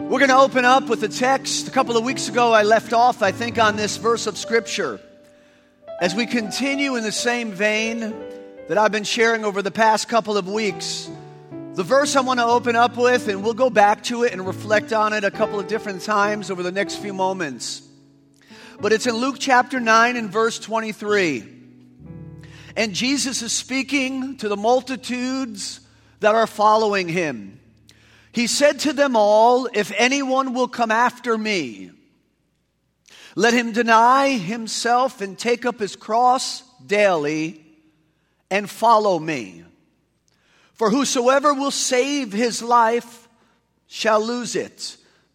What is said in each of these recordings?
We're going to open up with a text. A couple of weeks ago, I left off, I think, on this verse of Scripture. As we continue in the same vein that I've been sharing over the past couple of weeks, the verse I want to open up with, and we'll go back to it and reflect on it a couple of different times over the next few moments. But it's in Luke chapter 9 and verse 23. And Jesus is speaking to the multitudes that are following him. He said to them all, "If anyone will come after me, let him deny himself and take up his cross daily and follow me. For whosoever will save his life shall lose it.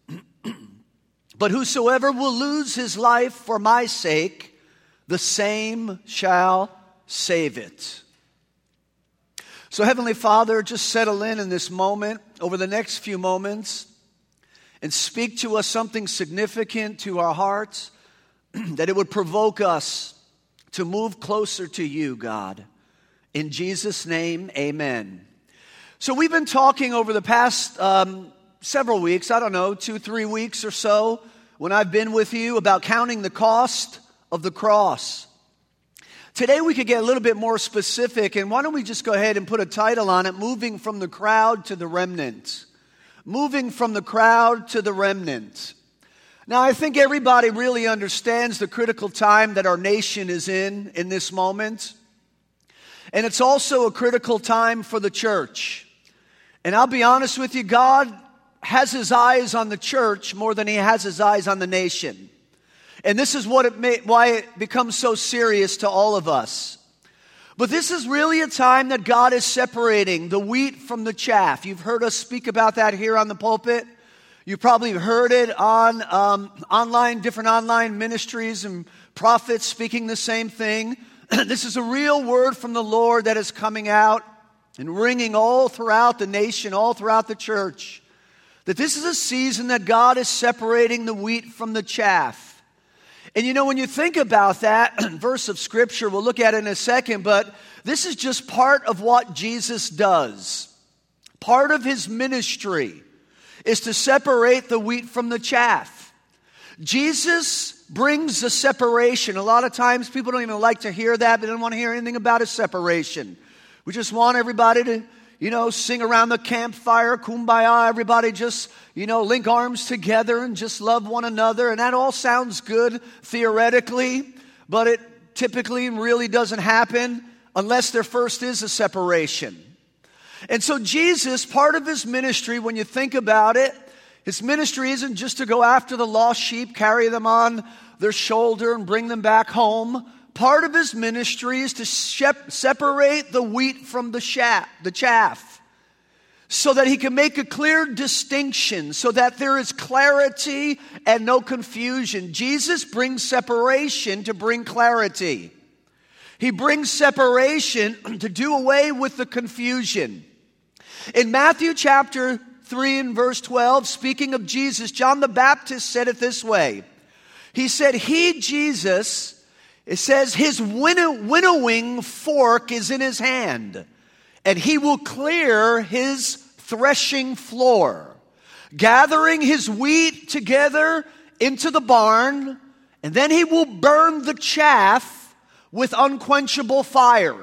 But whosoever will lose his life for my sake, the same shall save it." So Heavenly Father, just settle in this moment, over the next few moments, and speak to us something significant to our hearts, that it would provoke us to move closer to you, God. In Jesus' name, amen. So we've been talking over the past several weeks, 2-3 weeks or so, when I've been with you, about counting the cost of the cross. Today we could get a little bit more specific, and why don't we just go ahead and put a title on it, Moving from the Crowd to the Remnant. Moving from the crowd to the remnant. Now I think everybody really understands the critical time that our nation is in this moment. And it's also a critical time for the church. And I'll be honest with you, God has his eyes on the church more than he has his eyes on the nation. And this is why it becomes so serious to all of us. But this is really a time that God is separating the wheat from the chaff. You've heard us speak about that here on the pulpit. You probably heard it on different online ministries and prophets speaking the same thing. This is a real word from the Lord that is coming out and ringing all throughout the nation, all throughout the church. That this is a season that God is separating the wheat from the chaff. And when you think about that verse of Scripture, we'll look at it in a second, but this is just part of what Jesus does. Part of his ministry is to separate the wheat from the chaff. Jesus brings a separation. A lot of times people don't even like to hear that. They don't want to hear anything about a separation. We just want everybody to sing around the campfire, kumbaya, everybody just, link arms together and just love one another. And that all sounds good theoretically, but it typically really doesn't happen unless there first is a separation. And so Jesus, part of his ministry, when you think about it, his ministry isn't just to go after the lost sheep, carry them on their shoulder and bring them back home. Part of his ministry is to separate the wheat from the chaff, so that he can make a clear distinction, so that there is clarity and no confusion. Jesus brings separation to bring clarity. He brings separation to do away with the confusion. In Matthew chapter 3 and verse 12, speaking of Jesus, John the Baptist said it this way. He said, Jesus, it says, his winnowing fork is in his hand, and he will clear his threshing floor, gathering his wheat together into the barn, and then he will burn the chaff with unquenchable fire.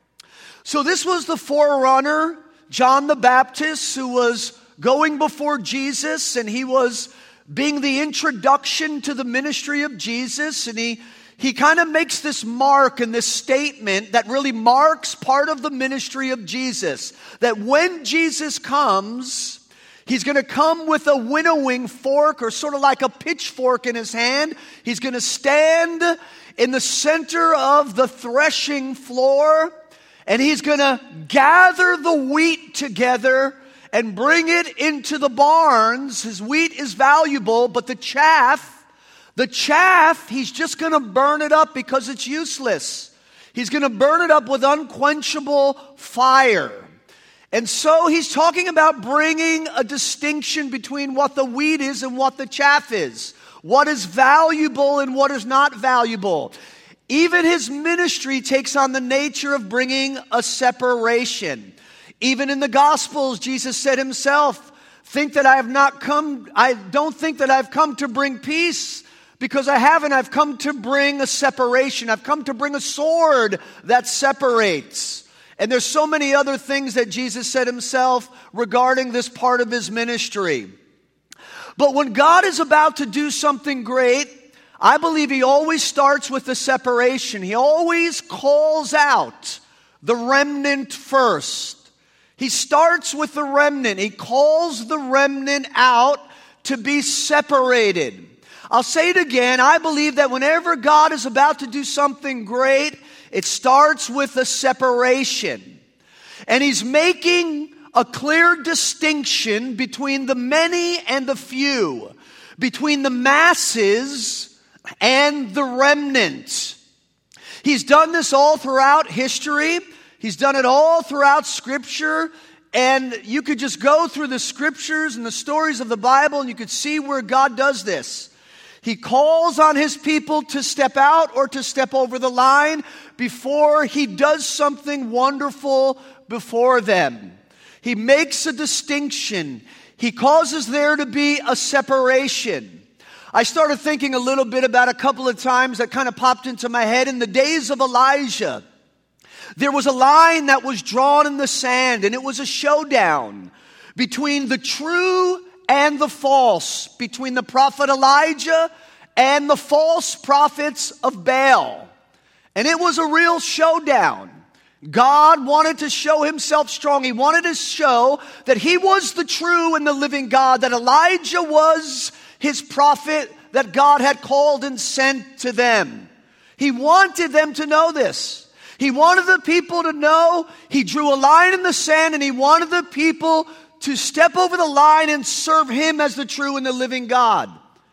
So this was the forerunner, John the Baptist, who was going before Jesus, and he was being the introduction to the ministry of Jesus, and he kind of makes this mark and this statement that really marks part of the ministry of Jesus. That when Jesus comes, he's going to come with a winnowing fork, or sort of like a pitchfork in his hand. He's going to stand in the center of the threshing floor, and he's going to gather the wheat together and bring it into the barns. His wheat is valuable, but the chaff, he's just going to burn it up because it's useless. He's going to burn it up with unquenchable fire. And so he's talking about bringing a distinction between what the wheat is and what the chaff is. What is valuable and what is not valuable. Even his ministry takes on the nature of bringing a separation. Even in the Gospels, Jesus said himself I don't think that I've come to bring peace, because I haven't. I've come to bring a separation. I've come to bring a sword that separates. And there's so many other things that Jesus said himself regarding this part of his ministry. But when God is about to do something great, I believe he always starts with the separation. He always calls out the remnant first. He starts with the remnant. He calls the remnant out to be separated. I'll say it again. I believe that whenever God is about to do something great, it starts with a separation. And he's making a clear distinction between the many and the few, between the masses and the remnant. He's done this all throughout history. He's done it all throughout Scripture. And you could just go through the Scriptures and the stories of the Bible, and you could see where God does this. He calls on his people to step out or to step over the line before he does something wonderful before them. He makes a distinction. He causes there to be a separation. I started thinking a little bit about a couple of times that kind of popped into my head. In the days of Elijah, there was a line that was drawn in the sand, and it was a showdown between the true and the false, between the prophet Elijah and the false prophets of Baal. And it was a real showdown. God wanted to show himself strong. He wanted to show that he was the true and the living God, that Elijah was his prophet that God had called and sent to them. He wanted them to know this. He wanted the people to know. He drew a line in the sand, and he wanted the people to step over the line and serve him as the true and the living God.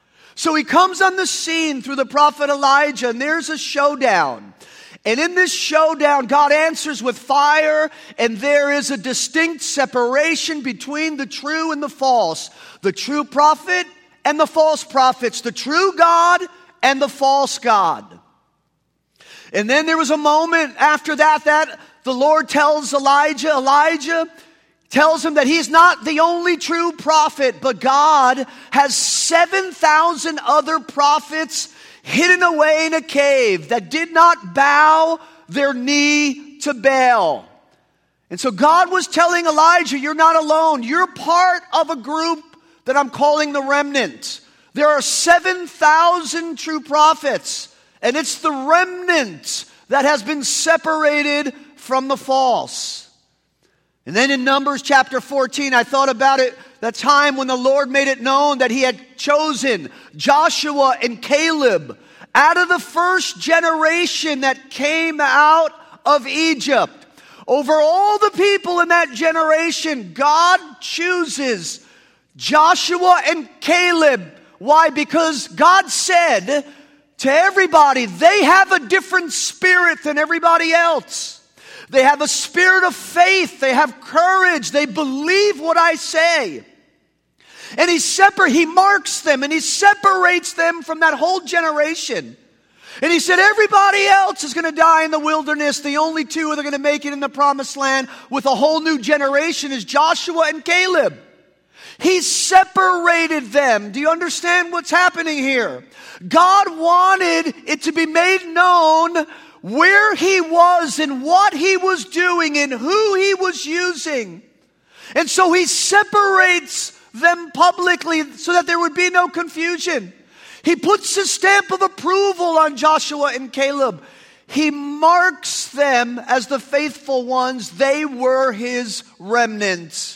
So he comes on the scene through the prophet Elijah, and there's a showdown. And in this showdown, God answers with fire, and there is a distinct separation between the true and the false, the true prophet and the false prophets, the true God and the false God. And then there was a moment after that the Lord tells Elijah tells him that he's not the only true prophet, but God has 7,000 other prophets hidden away in a cave that did not bow their knee to Baal. And so God was telling Elijah, you're not alone. You're part of a group that I'm calling the remnant. There are 7,000 true prophets, and it's the remnant that has been separated from the false. And then in Numbers chapter 14, I thought about it, that time when the Lord made it known that he had chosen Joshua and Caleb out of the first generation that came out of Egypt. Over all the people in that generation, God chooses Joshua and Caleb. Why? Because God said to everybody, they have a different spirit than everybody else. They have a spirit of faith. They have courage. They believe what I say. And he marks them and he separates them from that whole generation. And he said everybody else is going to die in the wilderness. The only two that are going to make it in the promised land with a whole new generation is Joshua and Caleb. He separated them. Do you understand what's happening here? God wanted it to be made known where he was and what he was doing and who he was using. And so he separates them publicly so that there would be no confusion. He puts his stamp of approval on Joshua and Caleb. He marks them as the faithful ones. They were his remnant.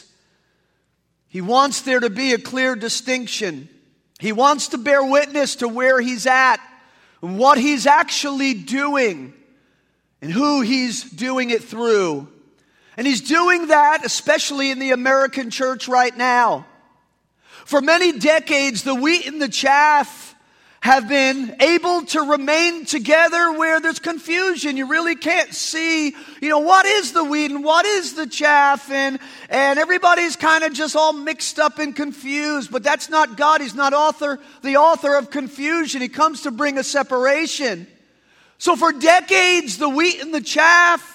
He wants there to be a clear distinction. He wants to bear witness to where he's at and what he's actually doing and who he's doing it through. And he's doing that especially in the American church right now. For many decades, the wheat and the chaff have been able to remain together where there's confusion. You really can't see, what is the wheat and what is the chaff, and everybody's kind of just all mixed up and confused. But that's not God. He's not the author of confusion. He comes to bring a separation. So for decades, the wheat and the chaff,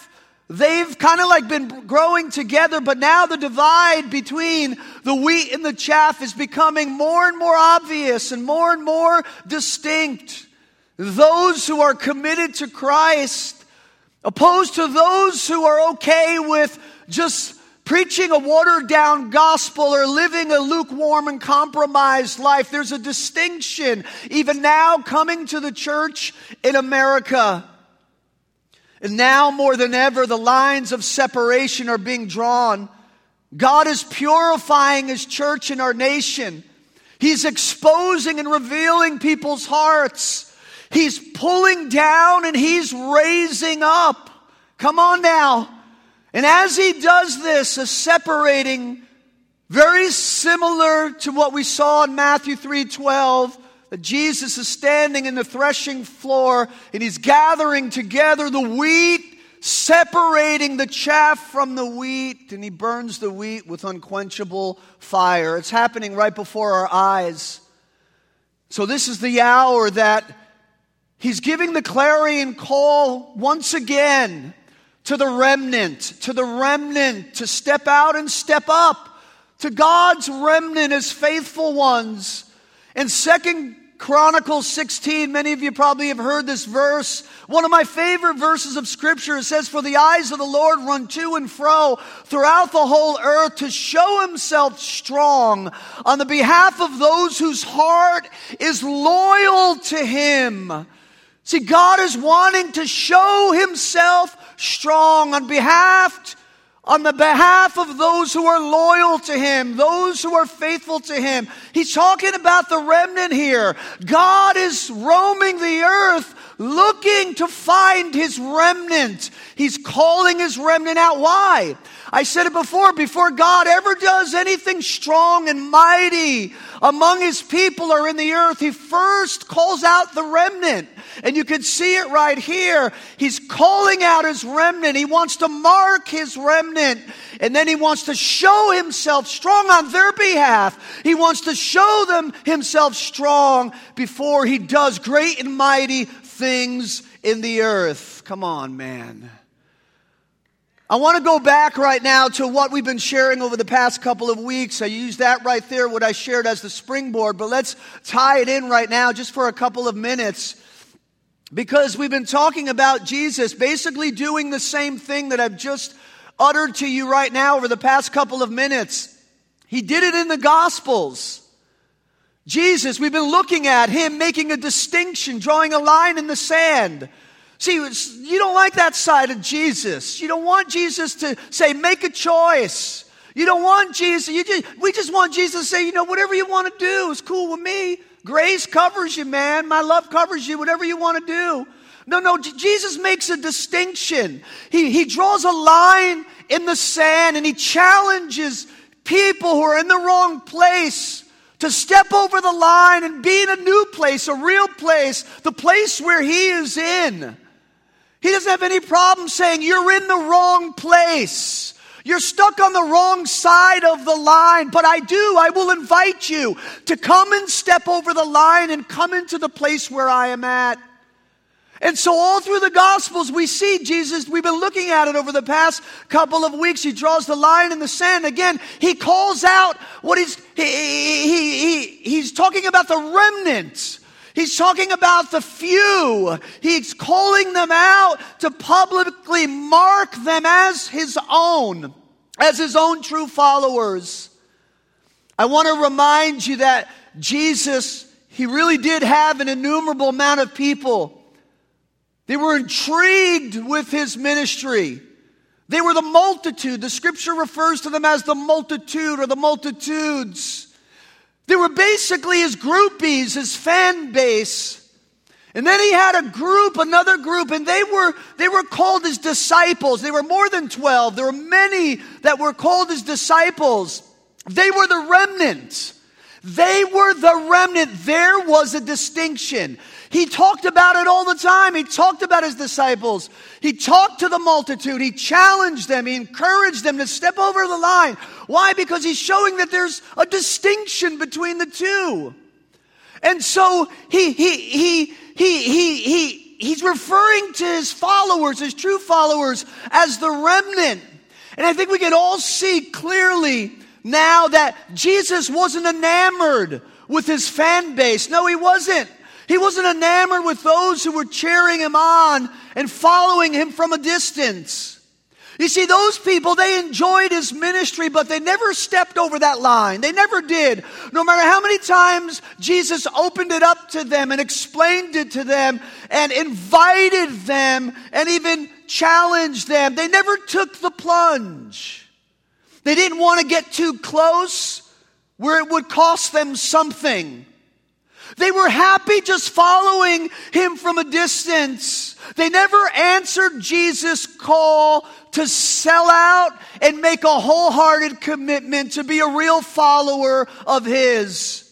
they've kind of like been growing together, but now the divide between the wheat and the chaff is becoming more and more obvious and more distinct. Those who are committed to Christ, opposed to those who are okay with just preaching a watered-down gospel or living a lukewarm and compromised life. There's a distinction even now coming to the church in America. And now more than ever, the lines of separation are being drawn. God is purifying His church in our nation. He's exposing and revealing people's hearts. He's pulling down and He's raising up. Come on now. And as He does this, a separating, very similar to what we saw in Matthew 3:12, that Jesus is standing in the threshing floor and He's gathering together the wheat, separating the chaff from the wheat, and He burns the wheat with unquenchable fire. It's happening right before our eyes. So this is the hour that He's giving the clarion call once again to the remnant to step out and step up, to God's remnant as faithful ones. In 2 Chronicles 16, many of you probably have heard this verse. One of my favorite verses of Scripture. It says, "For the eyes of the Lord run to and fro throughout the whole earth to show Himself strong on the behalf of those whose heart is loyal to Him." See, God is wanting to show Himself strong on the behalf of those who are loyal to Him, those who are faithful to Him. He's talking about the remnant here. God is roaming the earth looking to find His remnant. He's calling His remnant out. Why? I said it before God ever does anything strong and mighty among His people or in the earth, He first calls out the remnant. And you can see it right here. He's calling out His remnant. He wants to mark His remnant. And then He wants to show Himself strong on their behalf. He wants to show them Himself strong before He does great and mighty things in the earth. Come on, man. I want to go back right now to what we've been sharing over the past couple of weeks. I used that right there, what I shared as the springboard. But let's tie it in right now just for a couple of minutes. Because we've been talking about Jesus basically doing the same thing that I've just uttered to you right now over the past couple of minutes. He did it in the Gospels. Jesus, we've been looking at Him making a distinction, drawing a line in the sand. See, you don't like that side of Jesus. You don't want Jesus to say, make a choice. You don't want Jesus. We just want Jesus to say, whatever you want to do is cool with me. Grace covers you, man. My love covers you. Whatever you want to do. No, Jesus makes a distinction. He draws a line in the sand and He challenges people who are in the wrong place to step over the line and be in a new place, a real place, the place where He is in. He doesn't have any problem saying, you're in the wrong place. You're stuck on the wrong side of the line. But I will invite you to come and step over the line and come into the place where I am at. And so all through the Gospels, we see Jesus. We've been looking at it over the past couple of weeks. He draws the line in the sand. Again, He calls out what he's talking about the remnant. He's talking about the few. He's calling them out to publicly mark them as His own true followers. I want to remind you that Jesus, He really did have an innumerable amount of people. They were intrigued with His ministry. They were the multitude. The Scripture refers to them as the multitude or the multitudes. They were basically His groupies, His fan base. And then He had another group, and they were called His disciples. They were more than 12. There were many that were called His disciples. They were the remnant. They were the remnant. There was a distinction. He talked about it all the time. He talked about His disciples. He talked to the multitude. He challenged them. He encouraged them to step over the line. Why? Because He's showing that there's a distinction between the two. And so he he's referring to his followers, his true followers, as the remnant. And I think we can all see clearly now that Jesus wasn't enamored with his fan base. No, he wasn't. He wasn't enamored with those who were cheering him on and following him from a distance. You see, those people, they enjoyed his ministry, but they never stepped over that line. They never did. No matter how many times Jesus opened it up to them and explained it to them and invited them and even challenged them, they never took the plunge. They didn't want to get too close where it would cost them something. They were happy just following him from a distance. They never answered Jesus' call to sell out and make a wholehearted commitment to be a real follower of his.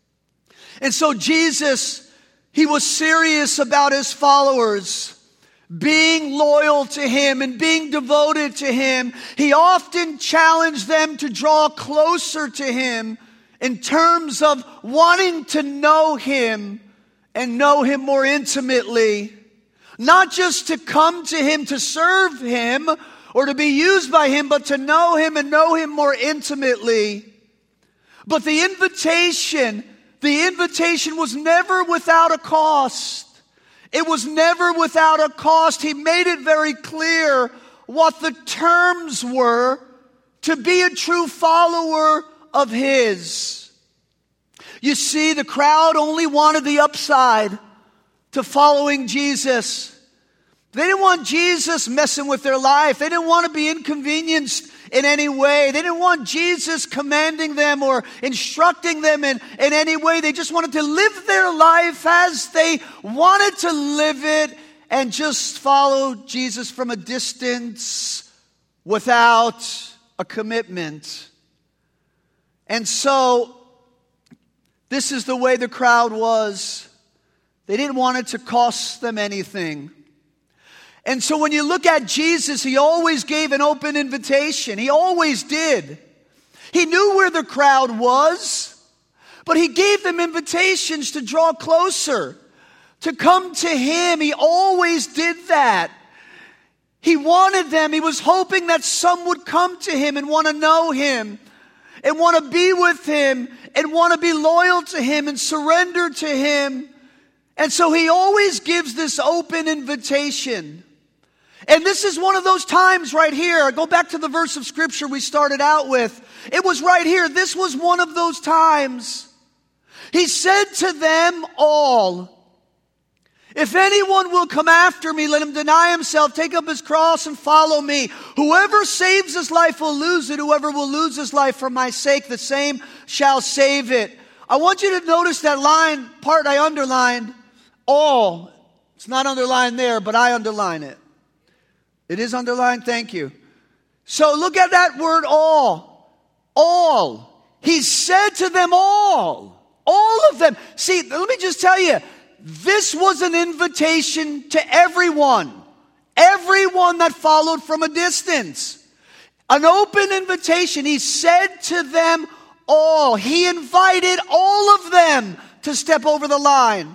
And so Jesus, he was serious about his followers being loyal to him and being devoted to him. He often challenged them to draw closer to him in terms of wanting to know him and know him more intimately. Not just to come to him to serve him or to be used by him, but to know him and know him more intimately. But the invitation was never without a cost. It was never without a cost. He made it very clear what the terms were to be a true follower of his. You see, the crowd only wanted the upside to following Jesus. They didn't want Jesus messing with their life. They didn't want to be inconvenienced in any way. They didn't want Jesus commanding them or instructing them in any way. They just wanted to live their life as they wanted to live it and just follow Jesus from a distance without a commitment. And so, this is the way the crowd was. They didn't want it to cost them anything. And so when you look at Jesus, he always gave an open invitation. He always did. He knew where the crowd was, but he gave them invitations to draw closer, to come to him. He always did that. He wanted them. He was hoping that some would come to him and want to know him and want to be with him and want to be loyal to him and surrender to him. And so he always gives this open invitation. And this is one of those times right here. Go back to the verse of scripture we started out with. It was right here. This was one of those times. He said to them all, "If anyone will come after me, let him deny himself, take up his cross and follow me. Whoever saves his life will lose it. Whoever will lose his life for my sake, the same shall save it." I want you to notice that line part I underlined. All. It's not underlined there, but I underline it. It is underlined, thank you. So look at that word all. All. He said to them all. All of them. See, let me just tell you, this was an invitation to everyone. Everyone that followed from a distance. An open invitation. He said to them all. He invited all of them to step over the line.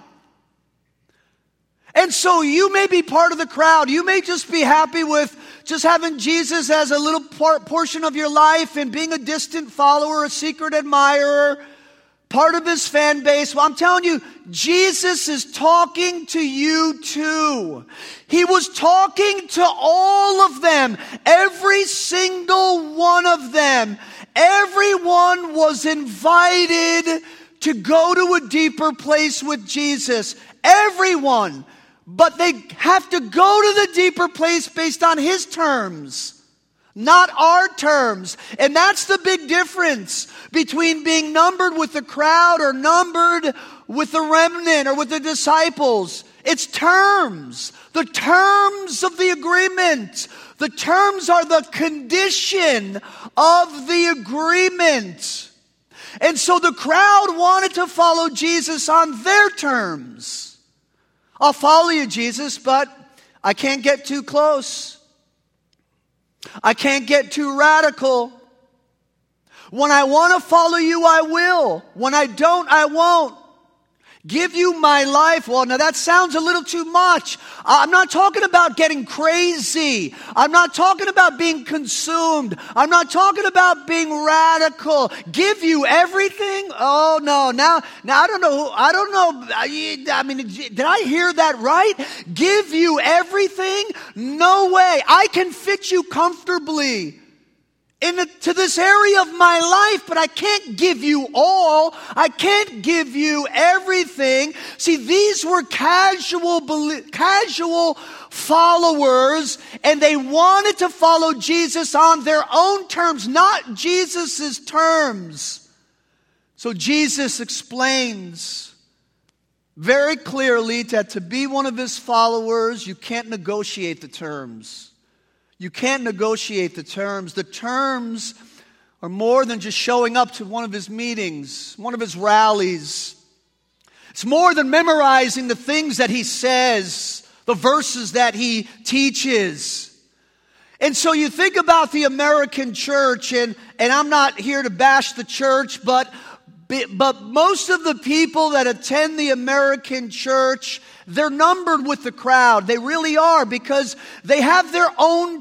And so you may be part of the crowd. You may just be happy with just having Jesus as a little portion of your life and being a distant follower, a secret admirer, part of his fan base. Well, I'm telling you, Jesus is talking to you too. He was talking to all of them, every single one of them. Everyone was invited to go to a deeper place with Jesus. Everyone. But they have to go to the deeper place based on his terms, not our terms. And that's the big difference between being numbered with the crowd or numbered with the remnant or with the disciples. It's terms. The terms of the agreement. The terms are the condition of the agreement. And so the crowd wanted to follow Jesus on their terms. I'll follow you, Jesus, but I can't get too close. I can't get too radical. When I want to follow you, I will. When I don't, I won't. Give you my life. Well, now that sounds a little too much. I'm not talking about getting crazy. I'm not talking about being consumed. I'm not talking about being radical. Give you everything? Oh, no. Now I don't know. I mean, did I hear that right? Give you everything? No way. I can fit you comfortably to this area of my life, but I can't give you all. I can't give you everything. See, these were casual followers, and they wanted to follow Jesus on their own terms, not Jesus' terms. So Jesus explains very clearly that to be one of his followers, you can't negotiate the terms. You can't negotiate the terms. The terms are more than just showing up to one of his meetings, one of his rallies. It's more than memorizing the things that he says, the verses that he teaches. And so you think about the American church, and I'm not here to bash the church, but most of the people that attend the American church, they're numbered with the crowd. They really are, because they have their own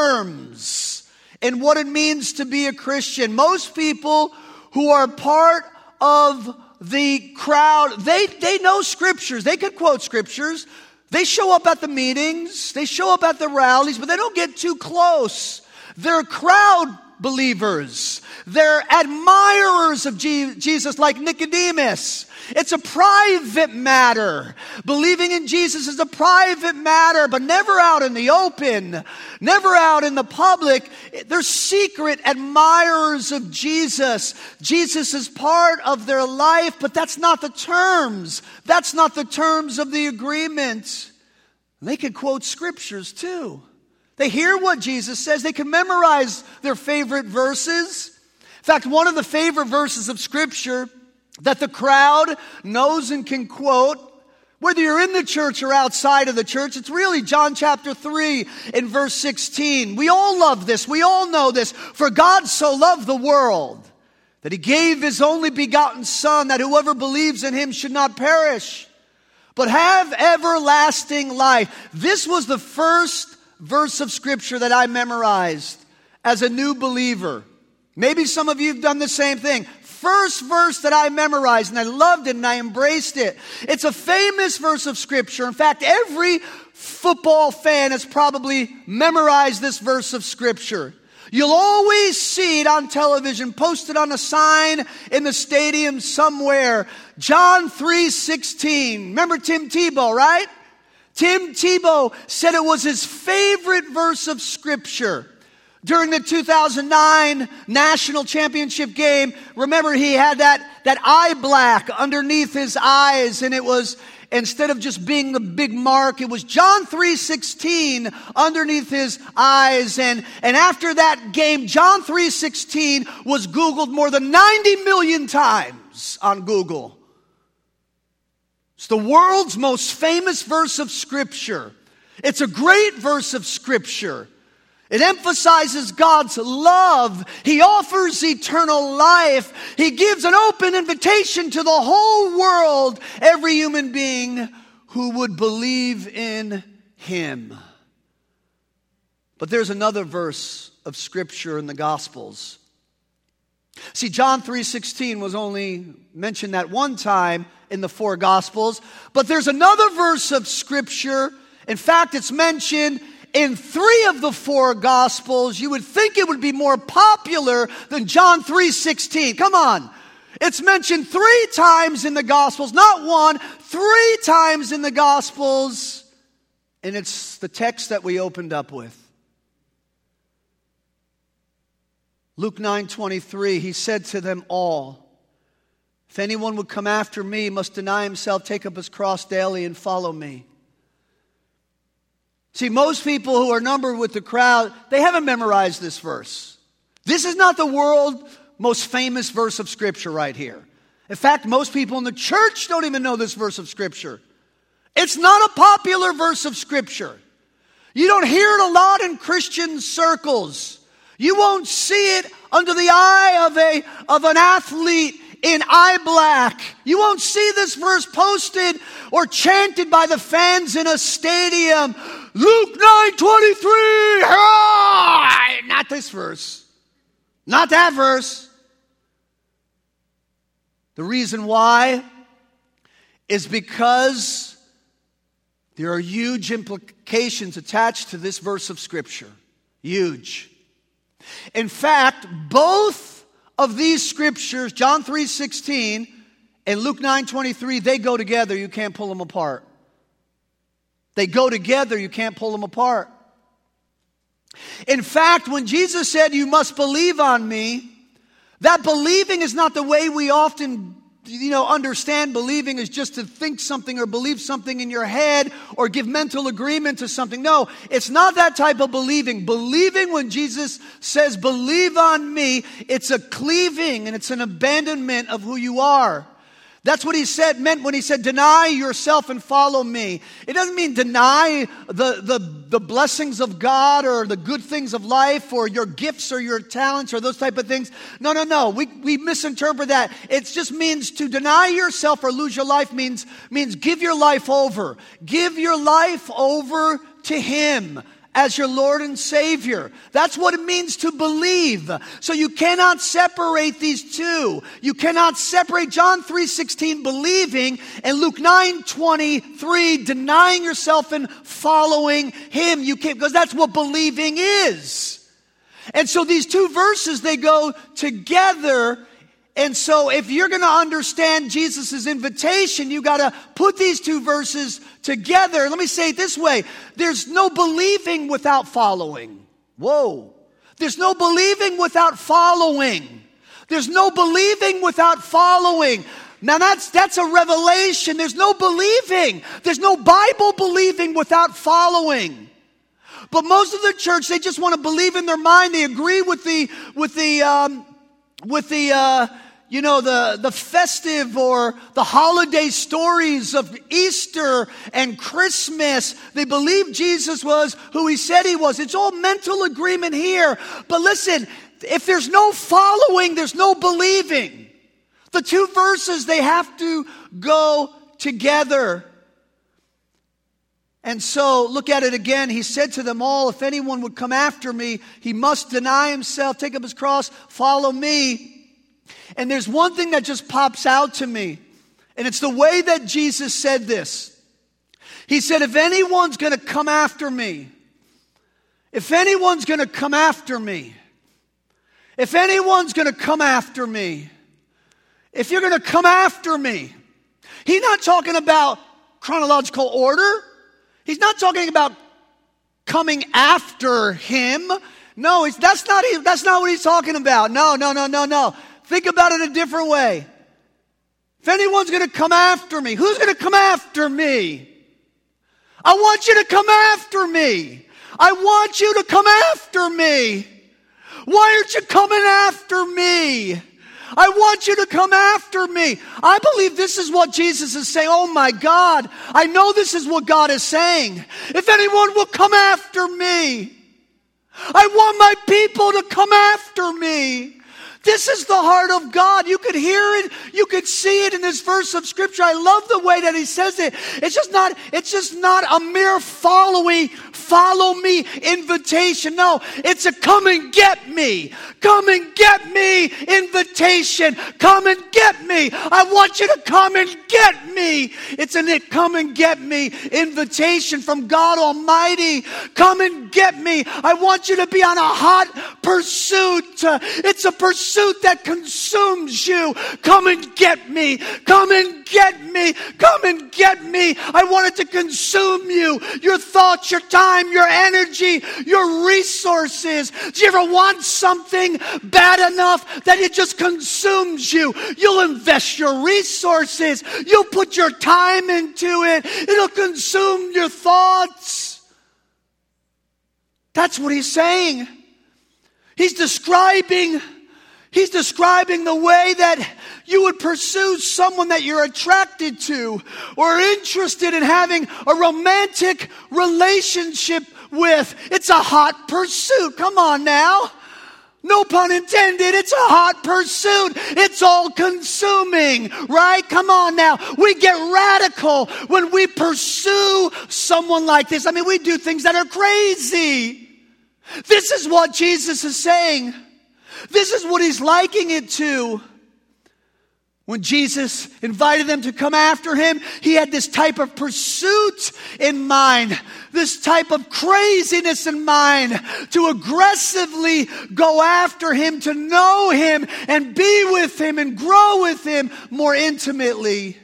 terms in what it means to be a Christian. Most people who are part of the crowd, they know scriptures. They could quote scriptures. They show up at the meetings. They show up at the rallies, but they don't get too close. They're crowd believers. They're admirers of Jesus, like Nicodemus. It's a private matter. Believing in Jesus is a private matter, but never out in the open, never out in the public. They're secret admirers of Jesus. Jesus is part of their life, but that's not the terms. That's not the terms of the agreement. They can quote scriptures too. They hear what Jesus says. They can memorize their favorite verses. In fact, one of the favorite verses of Scripture that the crowd knows and can quote, whether you're in the church or outside of the church, it's really John chapter 3 and verse 16. We all love this. We all know this. For God so loved the world that he gave his only begotten Son, that whoever believes in him should not perish, but have everlasting life. This was the first verse of Scripture that I memorized as a new believer. Maybe some of you have done the same thing. First verse that I memorized, and I loved it and I embraced it. It's a famous verse of Scripture. In fact, every football fan has probably memorized this verse of Scripture. You'll always see it on television, posted on a sign in the stadium somewhere. John 3:16. Remember Tim Tebow, right? Tim Tebow said it was his favorite verse of Scripture. During the 2009 national championship game, remember he had that eye black underneath his eyes, and it was, instead of just being the big mark, it was John 3:16 underneath his eyes. And after that game, John 3:16 was Googled more than 90 million times on Google. It's the world's most famous verse of Scripture. It's a great verse of Scripture. It emphasizes God's love. He offers eternal life. He gives an open invitation to the whole world, every human being who would believe in him. But there's another verse of Scripture in the Gospels. See, John 3:16 was only mentioned that one time in the four Gospels, but there's another verse of Scripture. In fact, it's mentioned in 3 of the 4 Gospels. You would think it would be more popular than John 3:16. Come on. It's mentioned 3 times in the Gospels, not 1, 3 times in the Gospels. And it's the text that we opened up with. Luke 9:23, he said to them all, if anyone would come after me, he must deny himself, take up his cross daily, and follow me. See, most people who are numbered with the crowd, they haven't memorized this verse. This is not the world's most famous verse of Scripture right here. In fact, most people in the church don't even know this verse of Scripture. It's not a popular verse of Scripture. You don't hear it a lot in Christian circles. You won't see it under the eye of an athlete in eye black. You won't see this verse posted or chanted by the fans in a stadium. Luke 9:23. Not this verse. Not that verse. The reason why is because there are huge implications attached to this verse of Scripture. Huge. In fact, both of these scriptures, John 3:16 and Luke 9:23, they go together. You can't pull them apart. They go together. You can't pull them apart. In fact, when Jesus said, "You must believe on me," that believing is not the way we often understand believing is just to think something or believe something in your head or give mental agreement to something. No, it's not that type of believing. Believing, when Jesus says, "Believe on me," it's a cleaving and it's an abandonment of who you are. That's what he meant when he said, "Deny yourself and follow me." It doesn't mean deny the blessings of God or the good things of life or your gifts or your talents or those type of things. No. We misinterpret that. It just means to deny yourself or lose your life means give your life over. Give your life over to Him as your Lord and Savior. That's what it means to believe. So you cannot separate these two. You cannot separate John 3:16 believing and Luke 9:23 denying yourself and following Him. You can't, because that's what believing is. And so these two verses, they go together. And so if you're going to understand Jesus' invitation, you got to put these two verses together. Let me say it this way. There's no believing without following. Whoa. There's no believing without following. There's no believing without following. Now that's a revelation. There's no believing. There's no Bible believing without following. But most of the church, they just want to believe in their mind. They agree with the festive or the holiday stories of Easter and Christmas. They believe Jesus was who He said He was. It's all mental agreement here. But listen, if there's no following, there's no believing. The two verses, they have to go together. And so, look at it again. He said to them all, "If anyone would come after me, he must deny himself, take up his cross, follow me." And there's one thing that just pops out to me, and it's the way that Jesus said this. He said, "If anyone's going to come after me, if anyone's going to come after me, if anyone's going to come after me, if you're going to come after me," He's not talking about chronological order. He's not talking about coming after Him. No, that's not what He's talking about. No. Think about it a different way. If anyone's going to come after me, who's going to come after me? I want you to come after me. I want you to come after me. Why aren't you coming after me? I want you to come after me. I believe this is what Jesus is saying. Oh my God, I know this is what God is saying. If anyone will come after me, I want my people to come after me. This is the heart of God. You could hear it. You could see it in this verse of Scripture. I love the way that He says it. It's just not a mere follow me invitation. No, it's a come and get me. Come and get me invitation. Come and get me. I want you to come and get me. It's a come and get me invitation from God Almighty. Come and get me. I want you to be on a hot pursuit. It's a pursuit that consumes you. Come and get me. Come and get me. Come and get me. I want it to consume you. Your thoughts, your time, your energy, your resources. Do you ever want something bad enough that it just consumes you? You'll invest your resources. You'll put your time into it. It'll consume your thoughts. That's what He's saying. He's describing the way that you would pursue someone that you're attracted to or interested in having a romantic relationship with. It's a hot pursuit. Come on now. No pun intended, it's a hot pursuit. It's all consuming, right? Come on now. We get radical when we pursue someone like this. I mean, we do things that are crazy. This is what Jesus is saying. This is what he's likening it to. When Jesus invited them to come after him, he had this type of pursuit in mind, this type of craziness in mind to aggressively go after him, to know him and be with him and grow with him more intimately.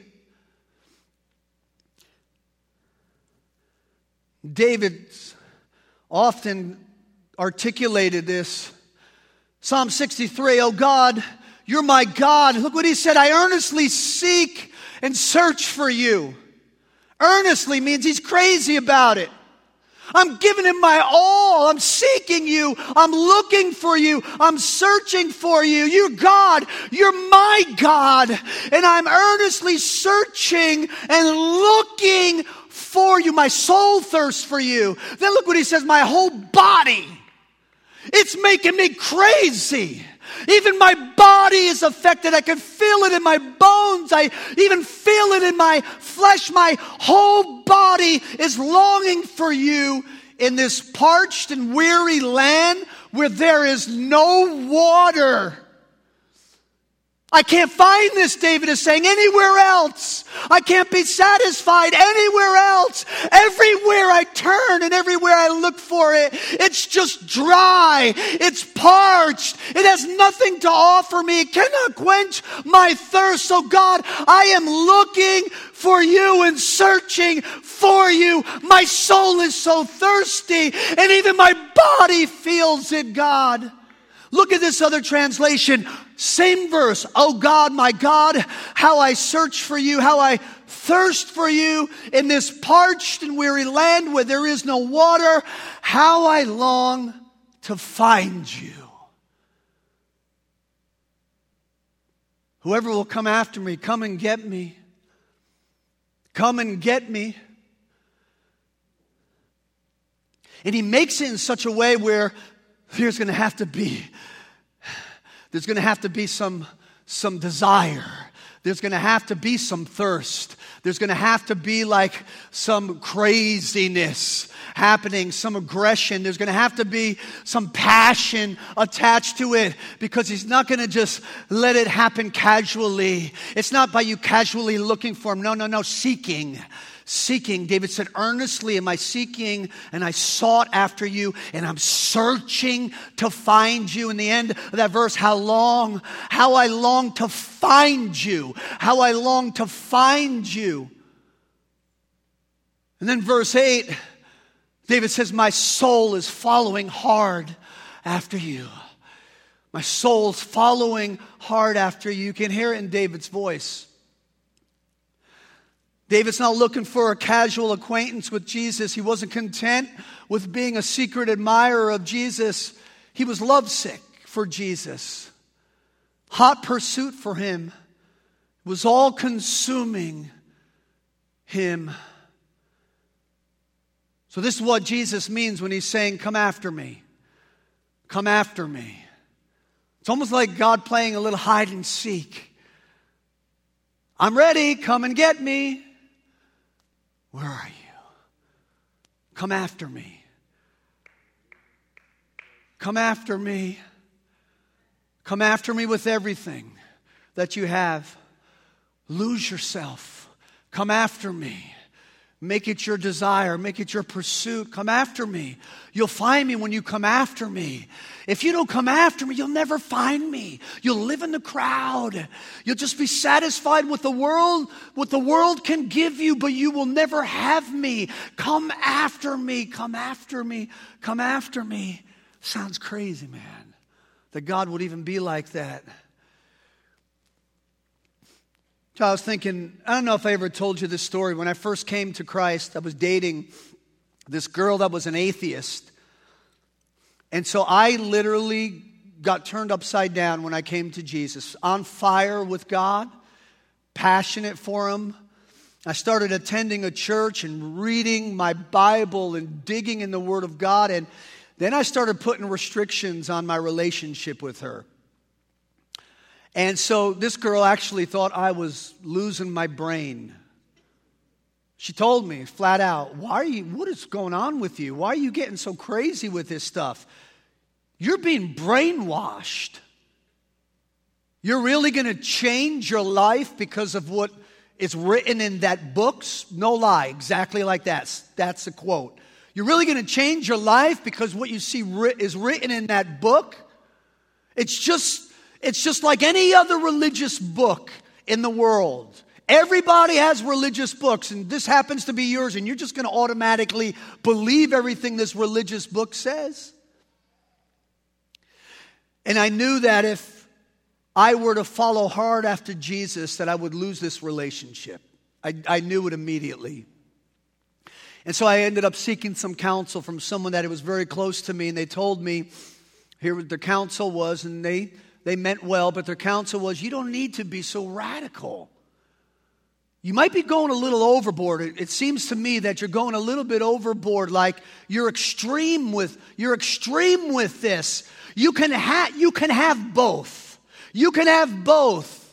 David's often articulated this. Psalm 63, "Oh God, you're my God." Look what he said, "I earnestly seek and search for you." Earnestly means he's crazy about it. I'm giving him my all. I'm seeking you. I'm looking for you. I'm searching for you. You're God. You're my God. And I'm earnestly searching and looking for you. My soul thirsts for you. Then look what he says, my whole body. It's making me crazy. Even my body is affected. I can feel it in my bones. I even feel it in my flesh. My whole body is longing for you in this parched and weary land where there is no water. I can't find this, David is saying, anywhere else. I can't be satisfied anywhere else. Everywhere I turn and everywhere I look for it, it's just dry. It's parched. It has nothing to offer me. It cannot quench my thirst. So God, I am looking for you and searching for you. My soul is so thirsty, and even my body feels it, God. Look at this other translation. Same verse. "Oh God, my God, how I search for you, how I thirst for you in this parched and weary land where there is no water. How I long to find you." Whoever will come after me, come and get me. Come and get me. And he makes it in such a way where there's going to have to be some desire. There's going to have to be some thirst. There's going to have to be like some craziness happening, some aggression. There's going to have to be some passion attached to it, because he's not going to just let it happen casually. It's not by you casually looking for him. No, seeking. David said, "Earnestly am I seeking, and I sought after you, and I'm searching to find you." In the end of that verse, how I long to find you. How I long to find you. And then verse 8, David says, "My soul is following hard after you." My soul's following hard after you. You can hear it in David's voice. David's not looking for a casual acquaintance with Jesus. He wasn't content with being a secret admirer of Jesus. He was lovesick for Jesus. Hot pursuit for him. It was all consuming him. So this is what Jesus means when he's saying, "Come after me. Come after me." It's almost like God playing a little hide and seek. I'm ready. Come and get me. Where are you? Come after me. Come after me. Come after me with everything that you have. Lose yourself. Come after me. Make it your desire. Make it your pursuit. Come after me. You'll find me when you come after me. If you don't come after me, you'll never find me. You'll live in the crowd. You'll just be satisfied with the world, what the world can give you, but you will never have me. Come after me. Come after me. Come after me. Sounds crazy, man, that God would even be like that. So I was thinking, I don't know if I ever told you this story. When I first came to Christ, I was dating this girl that was an atheist. And so I literally got turned upside down when I came to Jesus. On fire with God, passionate for Him. I started attending a church and reading my Bible and digging in the Word of God. And Then I started putting restrictions on my relationship with her. And so this girl actually thought I was losing my brain. She told me flat out, what is going on with you? Why are you getting so crazy with this stuff? You're being brainwashed. You're really going to change your life because of what is written in that book? No lie, exactly like that. That's a quote. You're really going to change your life because what you see is written in that book? It's just like any other religious book in the world. Everybody has religious books, and this happens to be yours, and you're just going to automatically believe everything this religious book says. And I knew that if I were to follow hard after Jesus, that I would lose this relationship. I knew it immediately. And so I ended up seeking some counsel from someone that was very close to me, and they told me here what their counsel was, and they meant well, but their counsel was, you don't need to be so radical. You might be going a little overboard. It seems to me that you're going a little bit overboard, like you're extreme with this. You can have both. You can have both.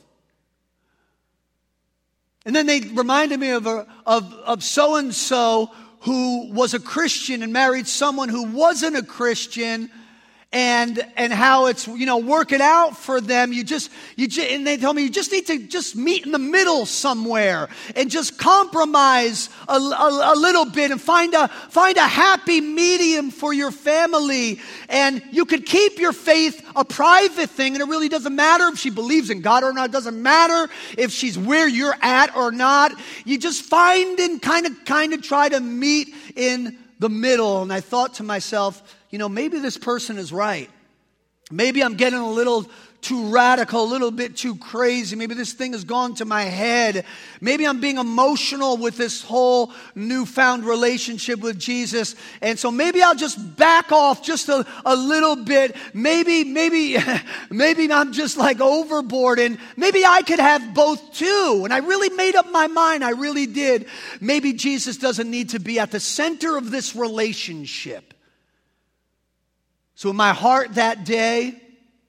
And then they reminded me of so-and-so who was a Christian and married someone who wasn't a Christian, and how it's, working out for them. And they told me you just need to just meet in the middle somewhere and just compromise a little bit and find a happy medium for your family. And you could keep your faith a private thing, and it really doesn't matter if she believes in God or not. It doesn't matter if she's where you're at or not. You just find and kind of try to meet in the middle. And I thought to myself, maybe this person is right. Maybe I'm getting a little too radical, a little bit too crazy. Maybe this thing has gone to my head. Maybe I'm being emotional with this whole newfound relationship with Jesus. And so maybe I'll just back off just a little bit. Maybe I'm just like overboard, and maybe I could have both too. And I really made up my mind. I really did. Maybe Jesus doesn't need to be at the center of this relationship. So in my heart that day,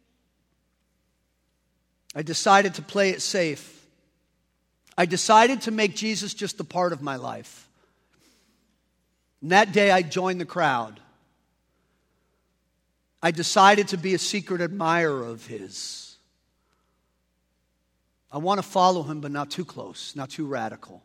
I decided to play it safe. I decided to make Jesus just a part of my life. And that day I joined the crowd. I decided to be a secret admirer of his. I want to follow him, but not too close, not too radical.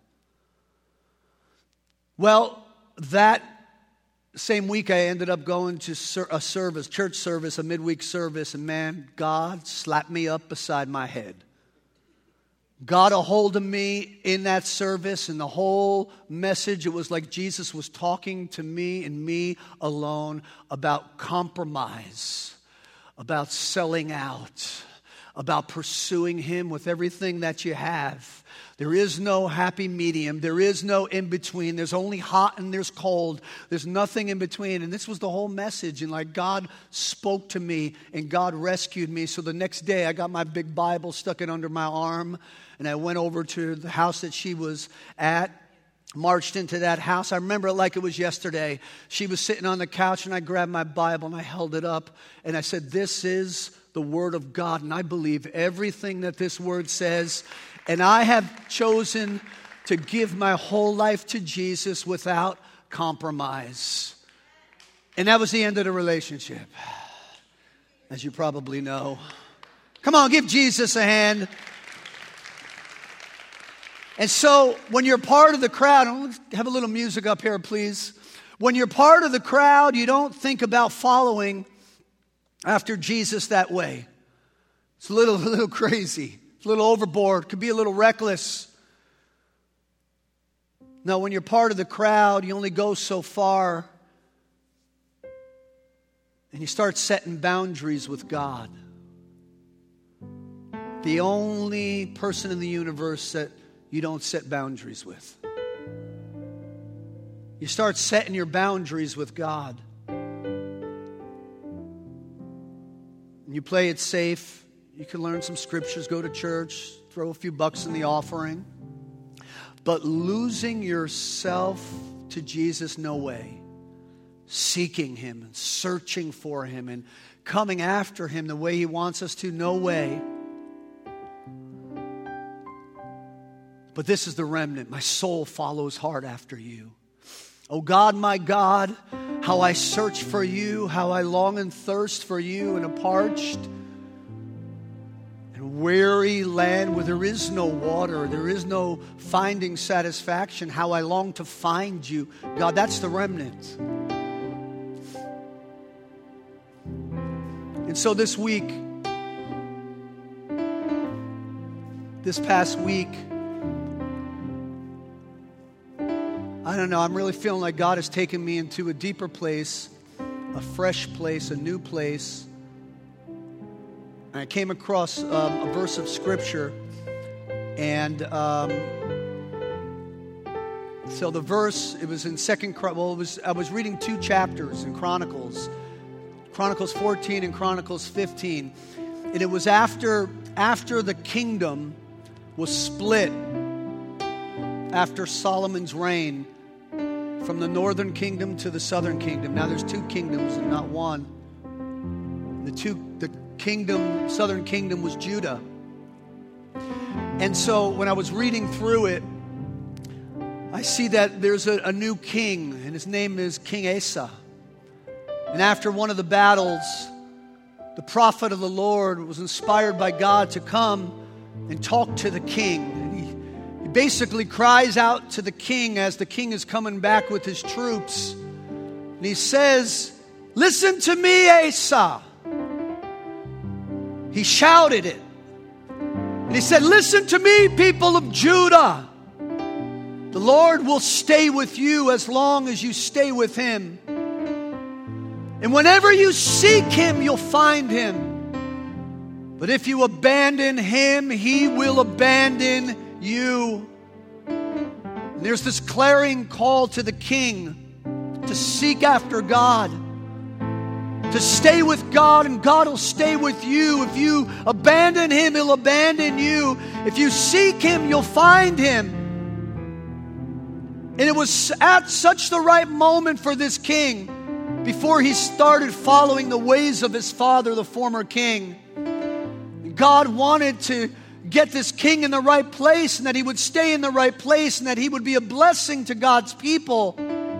Well, that same week I ended up going to a church service, a midweek service, and man, God slapped me up beside my head. Got a hold of me in that service, and the whole message, it was like Jesus was talking to me and me alone about compromise, about selling out, about pursuing him with everything that you have. There is no happy medium. There is no in between. There's only hot and there's cold. There's nothing in between. And this was the whole message. And like God spoke to me and God rescued me. So the next day I got my big Bible, stuck it under my arm, and I went over to the house that she was at. Marched into that house. I remember it like it was yesterday. She was sitting on the couch, and I grabbed my Bible and I held it up and I said, "This is the Word of God, and I believe everything that this Word says. And I have chosen to give my whole life to Jesus without compromise." And that was the end of the relationship, as you probably know. Come on, give Jesus a hand. And so when you're part of the crowd, let's have a little music up here, please. When you're part of the crowd, you don't think about following after Jesus that way. It's a little crazy. It's a little overboard. Could be a little reckless. No, when you're part of the crowd, you only go so far. And you start setting boundaries with God. The only person in the universe that you don't set boundaries with. You start setting your boundaries with God. And you play it safe. You can learn some scriptures, go to church, throw a few bucks in the offering. But losing yourself to Jesus, no way. seeking Him and searching for Him and coming after Him the way He wants us to. No way. But this is the remnant. My soul follows hard after you. O God, my God, how I search for you, how I long and thirst for you in a parched and weary land where there is no water, there is no finding satisfaction. How I long to find you. God, that's the remnant. And so this past week, I don't know, I'm really feeling like God has taken me into a deeper place, a fresh place, a new place. And I came across a verse of Scripture, and so the verse, it was in I was reading 2 chapters in Chronicles 14 and Chronicles 15, and it was after the kingdom was split, after Solomon's reign, from the northern kingdom to the southern kingdom. Now there's 2 kingdoms and not one. The southern kingdom was Judah. And so when I was reading through it, I see that there's a new king, and his name is King Asa. And after one of the battles, the prophet of the Lord was inspired by God to come and talk to the king. And he basically cries out to the king as the king is coming back with his troops. And he says, "Listen to me, Asa." He shouted it. And he said, "Listen to me, people of Judah. The Lord will stay with you as long as you stay with Him. And whenever you seek Him, you'll find Him. But if you abandon Him, He will abandon you." And there's this clarion call to the king to seek after God, to stay with God, and God will stay with you. If you abandon Him, He'll abandon you. If you seek Him, you'll find Him. And it was at such the right moment for this king, before he started following the ways of his father, the former king. God wanted to get this king in the right place, and that he would stay in the right place, and that he would be a blessing to God's people.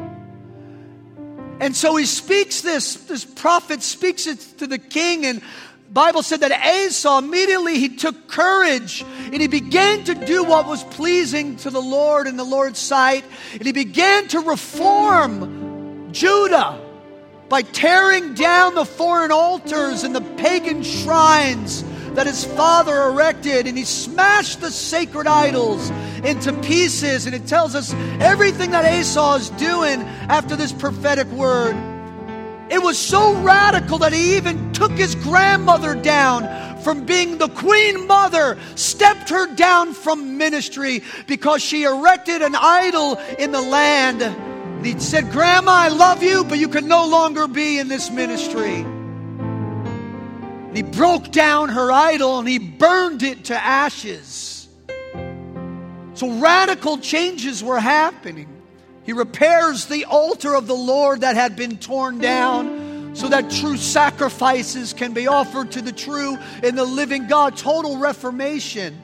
And so he speaks this prophet speaks it to the king, and the Bible said that Asa, immediately he took courage, and he began to do what was pleasing to the Lord in the Lord's sight, and he began to reform Judah by tearing down the foreign altars and the pagan shrines that his father erected, and he smashed the sacred idols into pieces. And it tells us everything that Asa is doing after this prophetic word. It was so radical that he even took his grandmother down from being the queen mother, stepped her down from ministry because she erected an idol in the land. And he said, "Grandma, I love you, but you can no longer be in this ministry." And he broke down her idol and he burned it to ashes. So radical changes were happening. He repairs the altar of the Lord that had been torn down so that true sacrifices can be offered to the true and the living God. Total reformation.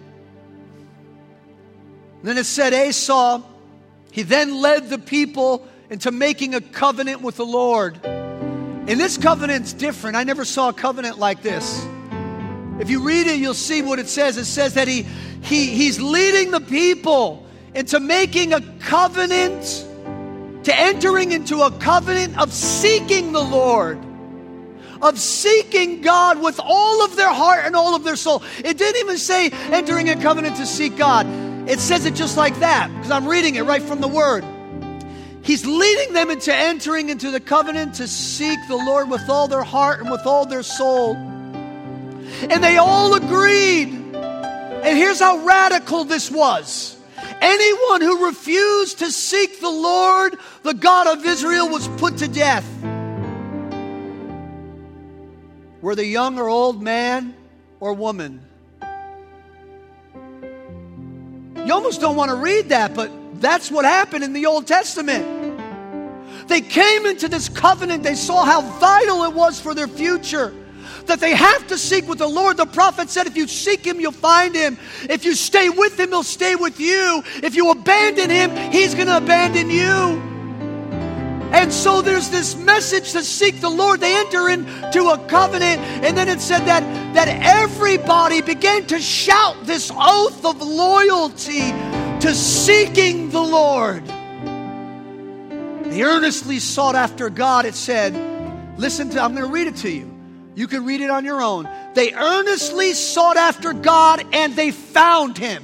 And then it said Asa, he then led the people into making a covenant with the Lord. And this covenant's different. I never saw a covenant like this. If you read it, you'll see what it says. It says that he's leading the people into making a covenant, to entering into a covenant of seeking the Lord, of seeking God with all of their heart and all of their soul. It didn't even say entering a covenant to seek God. It says it just like that, because I'm reading it right from the Word. He's leading them into entering into the covenant to seek the Lord with all their heart and with all their soul. And they all agreed. And here's how radical this was. Anyone who refused to seek the Lord, the God of Israel, was put to death. Whether young or old, man or woman. You almost don't want to read that, but that's what happened in the Old Testament. They came into this covenant. They saw how vital it was for their future. That they have to seek with the Lord. The prophet said, if you seek Him, you'll find Him. If you stay with Him, He'll stay with you. If you abandon Him, He's going to abandon you. And so there's this message to seek the Lord. They enter into a covenant, and then it said that everybody began to shout this oath of loyalty to seeking the Lord. They earnestly sought after God. It said, listen to, I'm going to read it to you. You can read it on your own. They earnestly sought after God, and they found Him.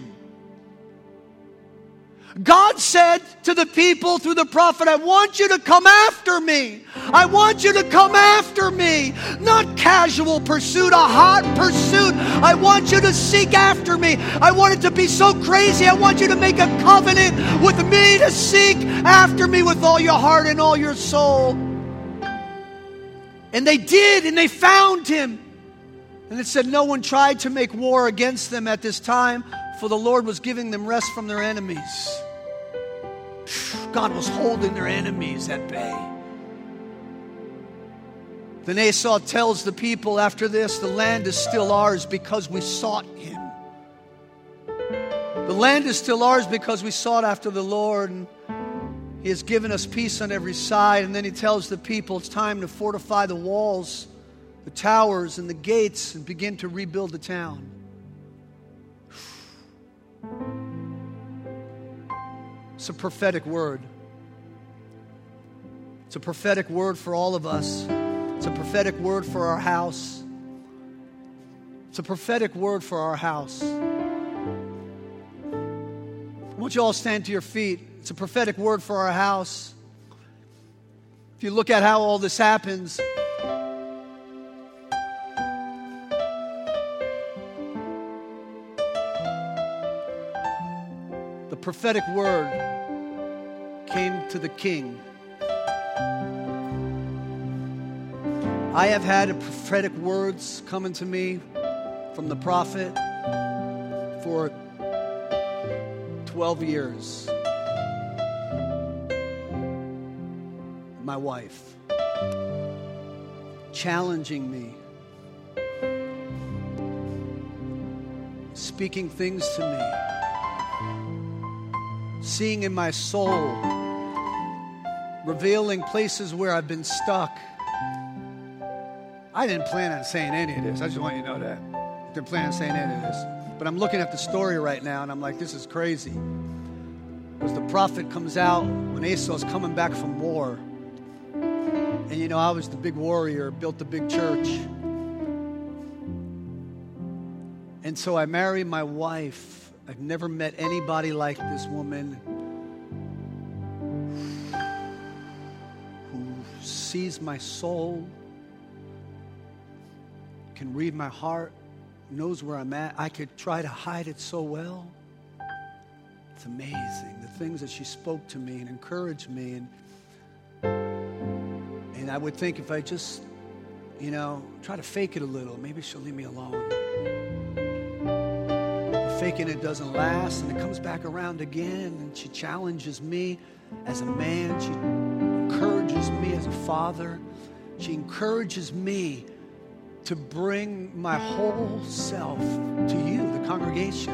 God said to the people through the prophet, I want you to come after me. I want you to come after me. Not casual pursuit, a hot pursuit. I want you to seek after me. I want it to be so crazy. I want you to make a covenant with me to seek after me with all your heart and all your soul. And they did, and they found Him. And it said no one tried to make war against them at this time, for the Lord was giving them rest from their enemies. God was holding their enemies at bay. Then Esau tells the people after this, the land is still ours because we sought Him. The land is still ours because we sought after the Lord, and He has given us peace on every side. And then he tells the people it's time to fortify the walls, the towers, and the gates, and begin to rebuild the town. It's a prophetic word. It's a prophetic word for all of us. It's a prophetic word for our house. It's a prophetic word for our house. I want you all to stand to your feet. It's a prophetic word for our house. If you look at how all this happens, the prophetic word came to the king. I have had prophetic words coming to me from the prophet for 12 years. My wife challenging me, speaking things to me, seeing in my soul, revealing places where I've been stuck. I didn't plan on saying any of this. I just want you to know that. I didn't plan on saying any of this. But I'm looking at the story right now, and I'm like, this is crazy. Because the prophet comes out when Esau's coming back from war. And you know, I was the big warrior, built the big church. And so I married my wife. I've never met anybody like this woman who sees my soul, can read my heart, knows where I'm at. I could try to hide it so well. It's amazing, the things that she spoke to me and encouraged me. And I would think if I just, try to fake it a little, maybe she'll leave me alone. But faking it doesn't last, and it comes back around again, and she challenges me as a man. She encourages me as a father. She encourages me to bring my whole self to you, the congregation.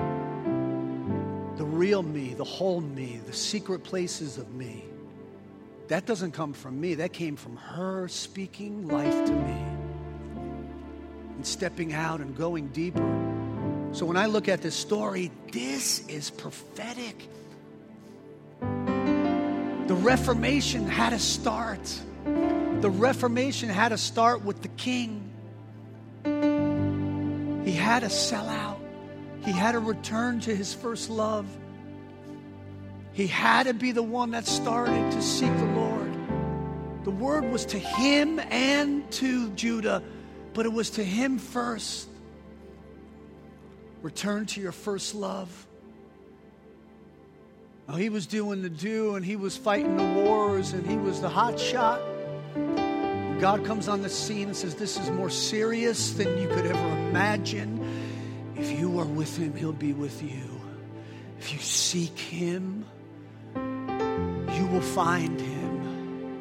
The real me, the whole me, the secret places of me. That doesn't come from me. That came from her speaking life to me and stepping out and going deeper. So when I look at this story, this is prophetic. The Reformation had to start. The Reformation had to start with the king. He had to sell out. He had to return to his first love. He had to be the one that started to seek the Lord. The word was to him and to Judah, but it was to him first. Return to your first love. Now, he was doing the do, and he was fighting the wars, and he was the hot shot. God comes on the scene and says, this is more serious than you could ever imagine. If you are with him, he'll be with you. If you seek him, you will find him.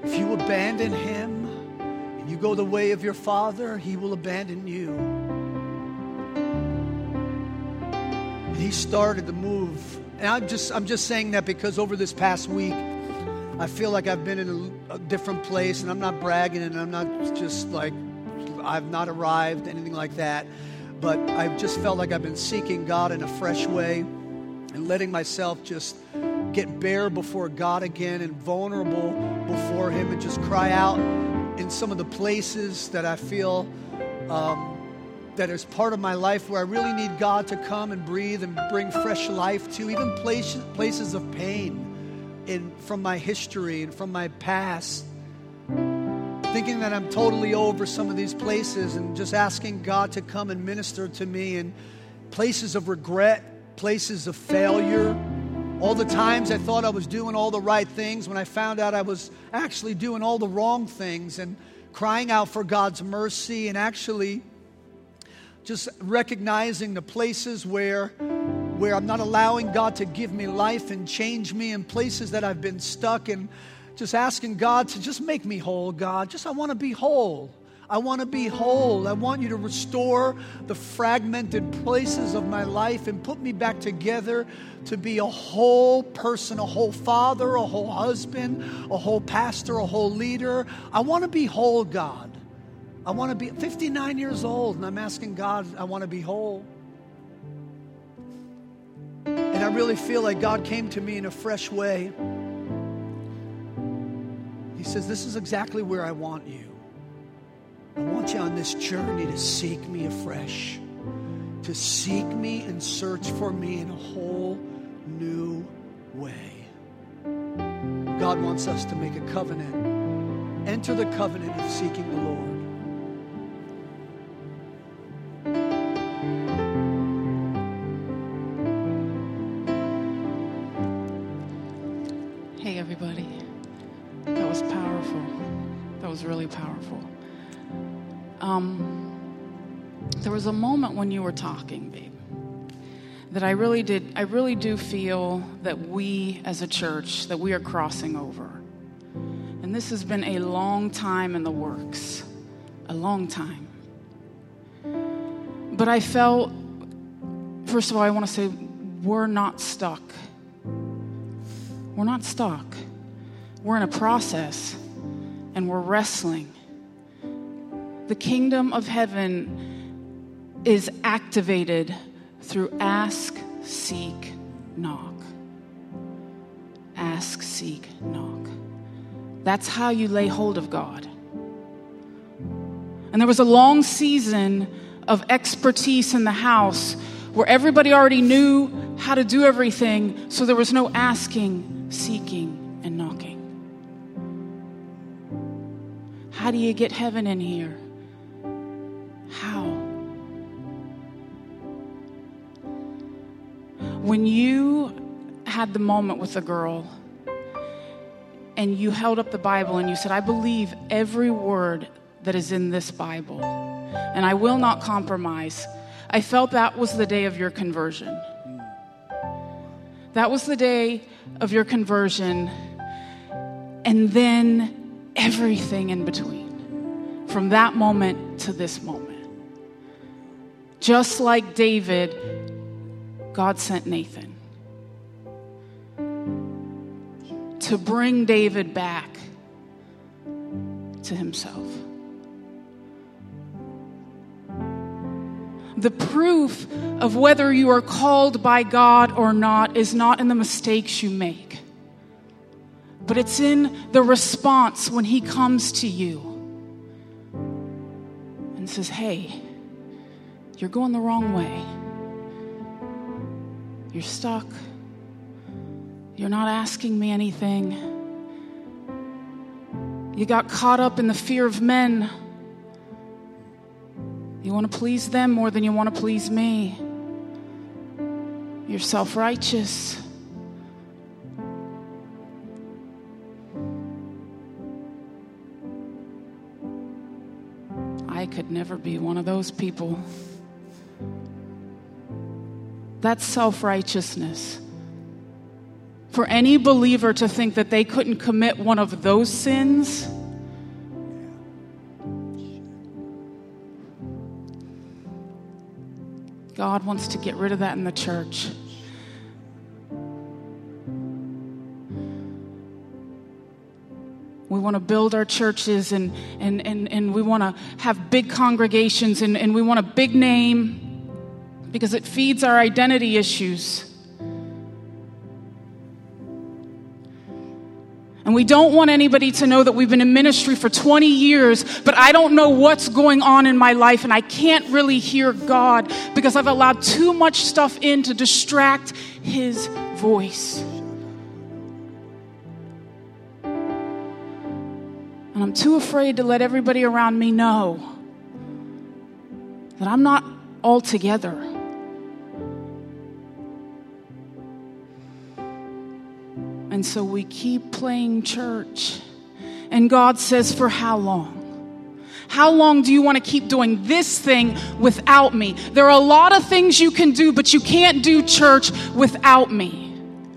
If you abandon him and you go the way of your father, he will abandon you. And he started to move. And I'm just saying that because over this past week, I feel like I've been in a different place, and I'm not bragging, and I'm not just like I've not arrived, anything like that. But I've just felt like I've been seeking God in a fresh way and letting myself just get bare before God again and vulnerable before him and just cry out in some of the places that I feel that is part of my life where I really need God to come and breathe and bring fresh life to, even places of pain from my history and from my past, thinking that I'm totally over some of these places, and just asking God to come and minister to me in places of regret, places of failure. All the times I thought I was doing all the right things when I found out I was actually doing all the wrong things, and crying out for God's mercy, and actually just recognizing the places where I'm not allowing God to give me life and change me, in places that I've been stuck, and just asking God to just make me whole, God. I want to be whole. I want to be whole. I want you to restore the fragmented places of my life and put me back together to be a whole person, a whole father, a whole husband, a whole pastor, a whole leader. I want to be whole, God. I want to be 59 years old, and I'm asking God, I want to be whole. And I really feel like God came to me in a fresh way. He says, this is exactly where I want you. I want you on this journey to seek me afresh, to seek me and search for me in a whole new way. God wants us to make a covenant, enter the covenant of seeking the Lord. Hey, everybody. That was powerful. That was really powerful. There was a moment when you were talking, babe, that I really do feel that we as a church, that we are crossing over. And this has been a long time in the works. A long time. But I felt, first of all, I want to say, we're not stuck. We're not stuck. We're in a process, and we're wrestling. The kingdom of heaven is activated through ask, seek, knock. Ask, seek, knock. That's how you lay hold of God. And there was a long season of expertise in the house where everybody already knew how to do everything, so there was no asking, seeking, and knocking. How do you get heaven in here? How? When you had the moment with the girl and you held up the Bible and you said, I believe every word that is in this Bible, and I will not compromise, I felt that was the day of your conversion. That was the day of your conversion, and then everything in between, from that moment to this moment. Just like David, God sent Nathan to bring David back to himself. The proof of whether you are called by God or not is not in the mistakes you make, but it's in the response when he comes to you and says, hey, you're going the wrong way. You're stuck. You're not asking me anything. You got caught up in the fear of men. You want to please them more than you want to please me. You're self-righteous. I could never be one of those people. That's self-righteousness. For any believer to think that they couldn't commit one of those sins, God wants to get rid of that in the church. We want to build our churches and we want to have big congregations and we want a big name because it feeds our identity issues. And we don't want anybody to know that we've been in ministry for 20 years, but I don't know what's going on in my life and I can't really hear God because I've allowed too much stuff in to distract His voice. And I'm too afraid to let everybody around me know that I'm not all together. And so we keep playing church. And God says, for how long? How long do you want to keep doing this thing without me? There are a lot of things you can do, but you can't do church without me.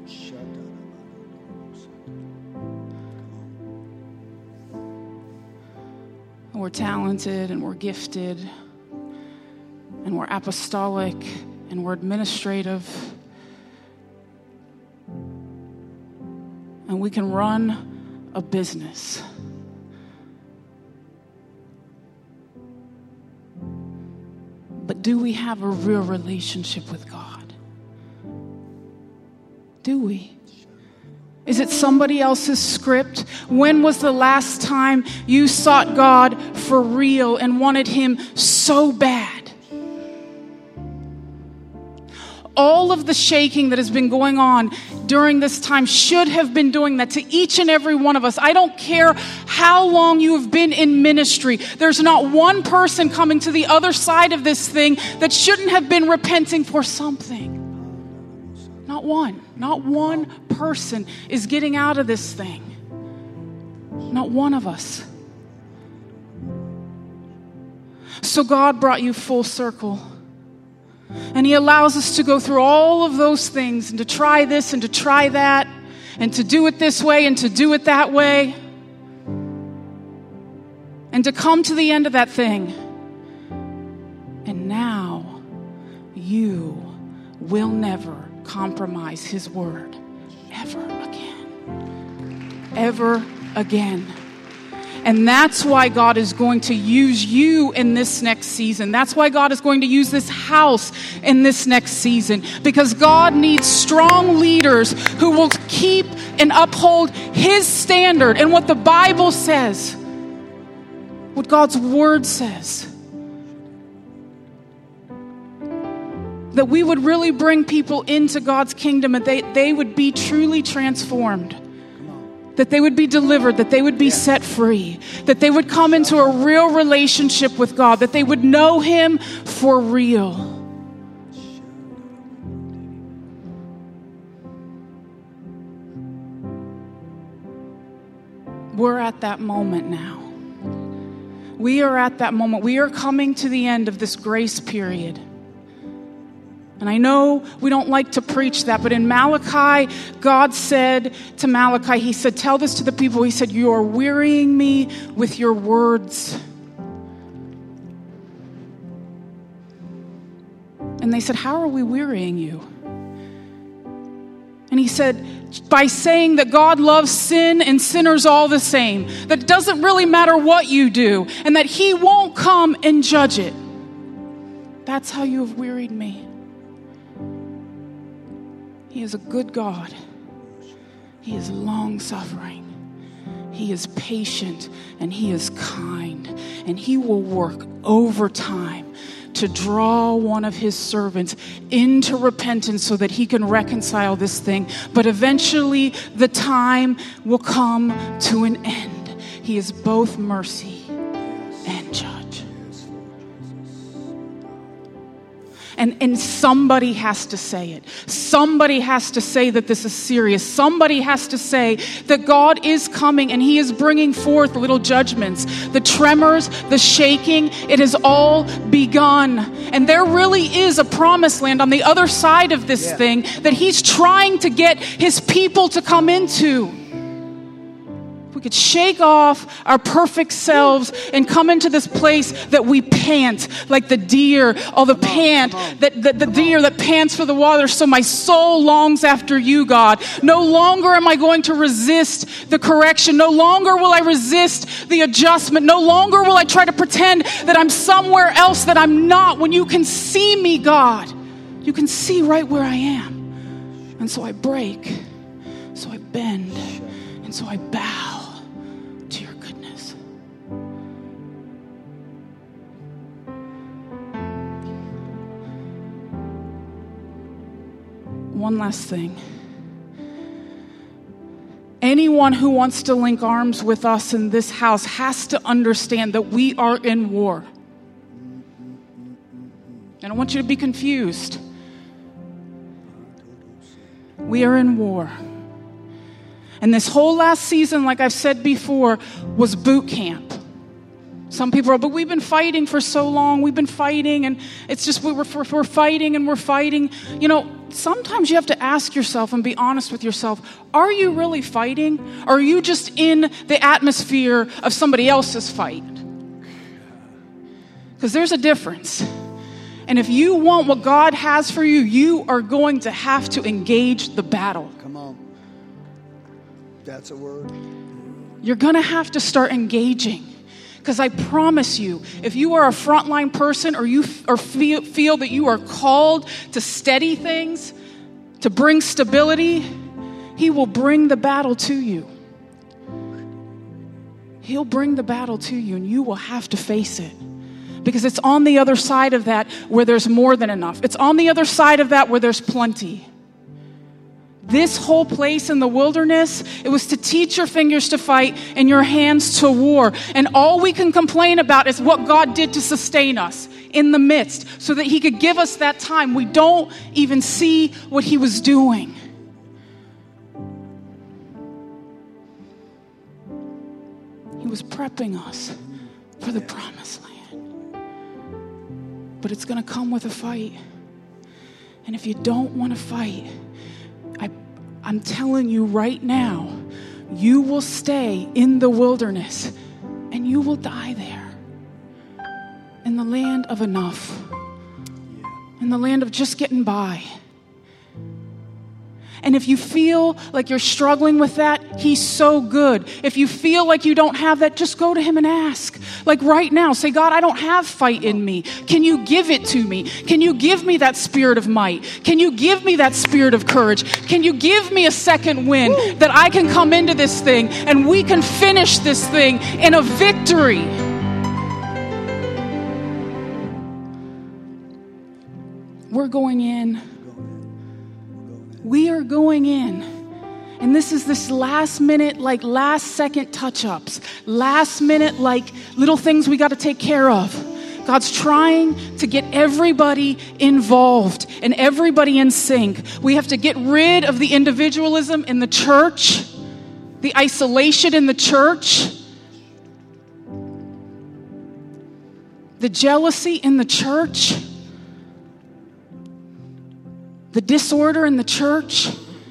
We're talented and we're gifted and we're apostolic and we're administrative. And we can run a business. But do we have a real relationship with God? Do we? Is it somebody else's script? When was the last time you sought God for real and wanted Him so bad? All of the shaking that has been going on during this time should have been doing that to each and every one of us. I don't care how long you have been in ministry. There's not one person coming to the other side of this thing that shouldn't have been repenting for something. Not one. Not one person is getting out of this thing. Not one of us. So God brought you full circle. And He allows us to go through all of those things and to try this and to try that and to do it this way and to do it that way and to come to the end of that thing. And now you will never compromise His word ever again. Ever again. And that's why God is going to use you in this next season. That's why God is going to use this house in this next season. Because God needs strong leaders who will keep and uphold His standard and what the Bible says. What God's word says. That we would really bring people into God's kingdom and they would be truly transformed. That they would be delivered, that they would be set free, that they would come into a real relationship with God, that they would know Him for real. We're at that moment now. We are at that moment. We are coming to the end of this grace period. And I know we don't like to preach that, but in Malachi, God said to Malachi, He said, tell this to the people. He said, you are wearying me with your words. And they said, how are we wearying you? And He said, by saying that God loves sin and sinners all the same, that it doesn't really matter what you do, and that He won't come and judge it. That's how you have wearied me. He is a good God. He is long-suffering. He is patient and He is kind. And He will work overtime to draw one of His servants into repentance so that He can reconcile this thing. But eventually the time will come to an end. He is both mercy and judge. And somebody has to say it. Somebody has to say that this is serious. Somebody has to say that God is coming and he is bringing forth little judgments. The tremors, the shaking, it has all begun. And there really is a promised land on the other side of this thing that he's trying to get his people to come into. We could shake off our perfect selves and come into this place that we pant like the deer, the deer that pants for the water. So my soul longs after you, God. No longer am I going to resist the correction. No longer will I resist the adjustment. No longer will I try to pretend that I'm somewhere else that I'm not. When you can see me, God, you can see right where I am. And so I break, so I bend, and so I bow to your goodness. One last thing. Anyone who wants to link arms with us in this house has to understand that we are in war. I don't want you to be confused. We are in war. And this whole last season, like I've said before, was boot camp. Some people are, but we've been fighting for so long. We've been fighting, and it's just we're fighting and we're fighting. You know, sometimes you have to ask yourself and be honest with yourself, are you really fighting? Or are you just in the atmosphere of somebody else's fight? Because there's a difference. And if you want what God has for you, you are going to have to engage the battle. Come on. That's a word. You're going to have to start engaging. Because I promise you, if you are a frontline person or you feel that you are called to steady things, to bring stability, he will bring the battle to you. He'll bring the battle to you and you will have to face it. Because it's on the other side of that where there's more than enough. It's on the other side of that where there's plenty. This whole place in the wilderness, it was to teach your fingers to fight and your hands to war. And all we can complain about is what God did to sustain us in the midst so that he could give us that time. We don't even see what he was doing. He was prepping us for the promised land. But it's going to come with a fight. And if you don't want to fight, I'm telling you right now, you will stay in the wilderness and you will die there. In the land of enough. In the land of just getting by. And if you feel like you're struggling with that, he's so good. If you feel like you don't have that, just go to him and ask. Like right now, say, God, I don't have fight in me. Can you give it to me? Can you give me that spirit of might? Can you give me that spirit of courage? Can you give me a second wind that I can come into this thing and we can finish this thing in a victory? We're going in. We are going in. And this is this last minute, like last second touch-ups. Last minute, like little things we got to take care of. God's trying to get everybody involved and everybody in sync. We have to get rid of the individualism in the church, the isolation in the church, the jealousy in the church, the disorder in the church.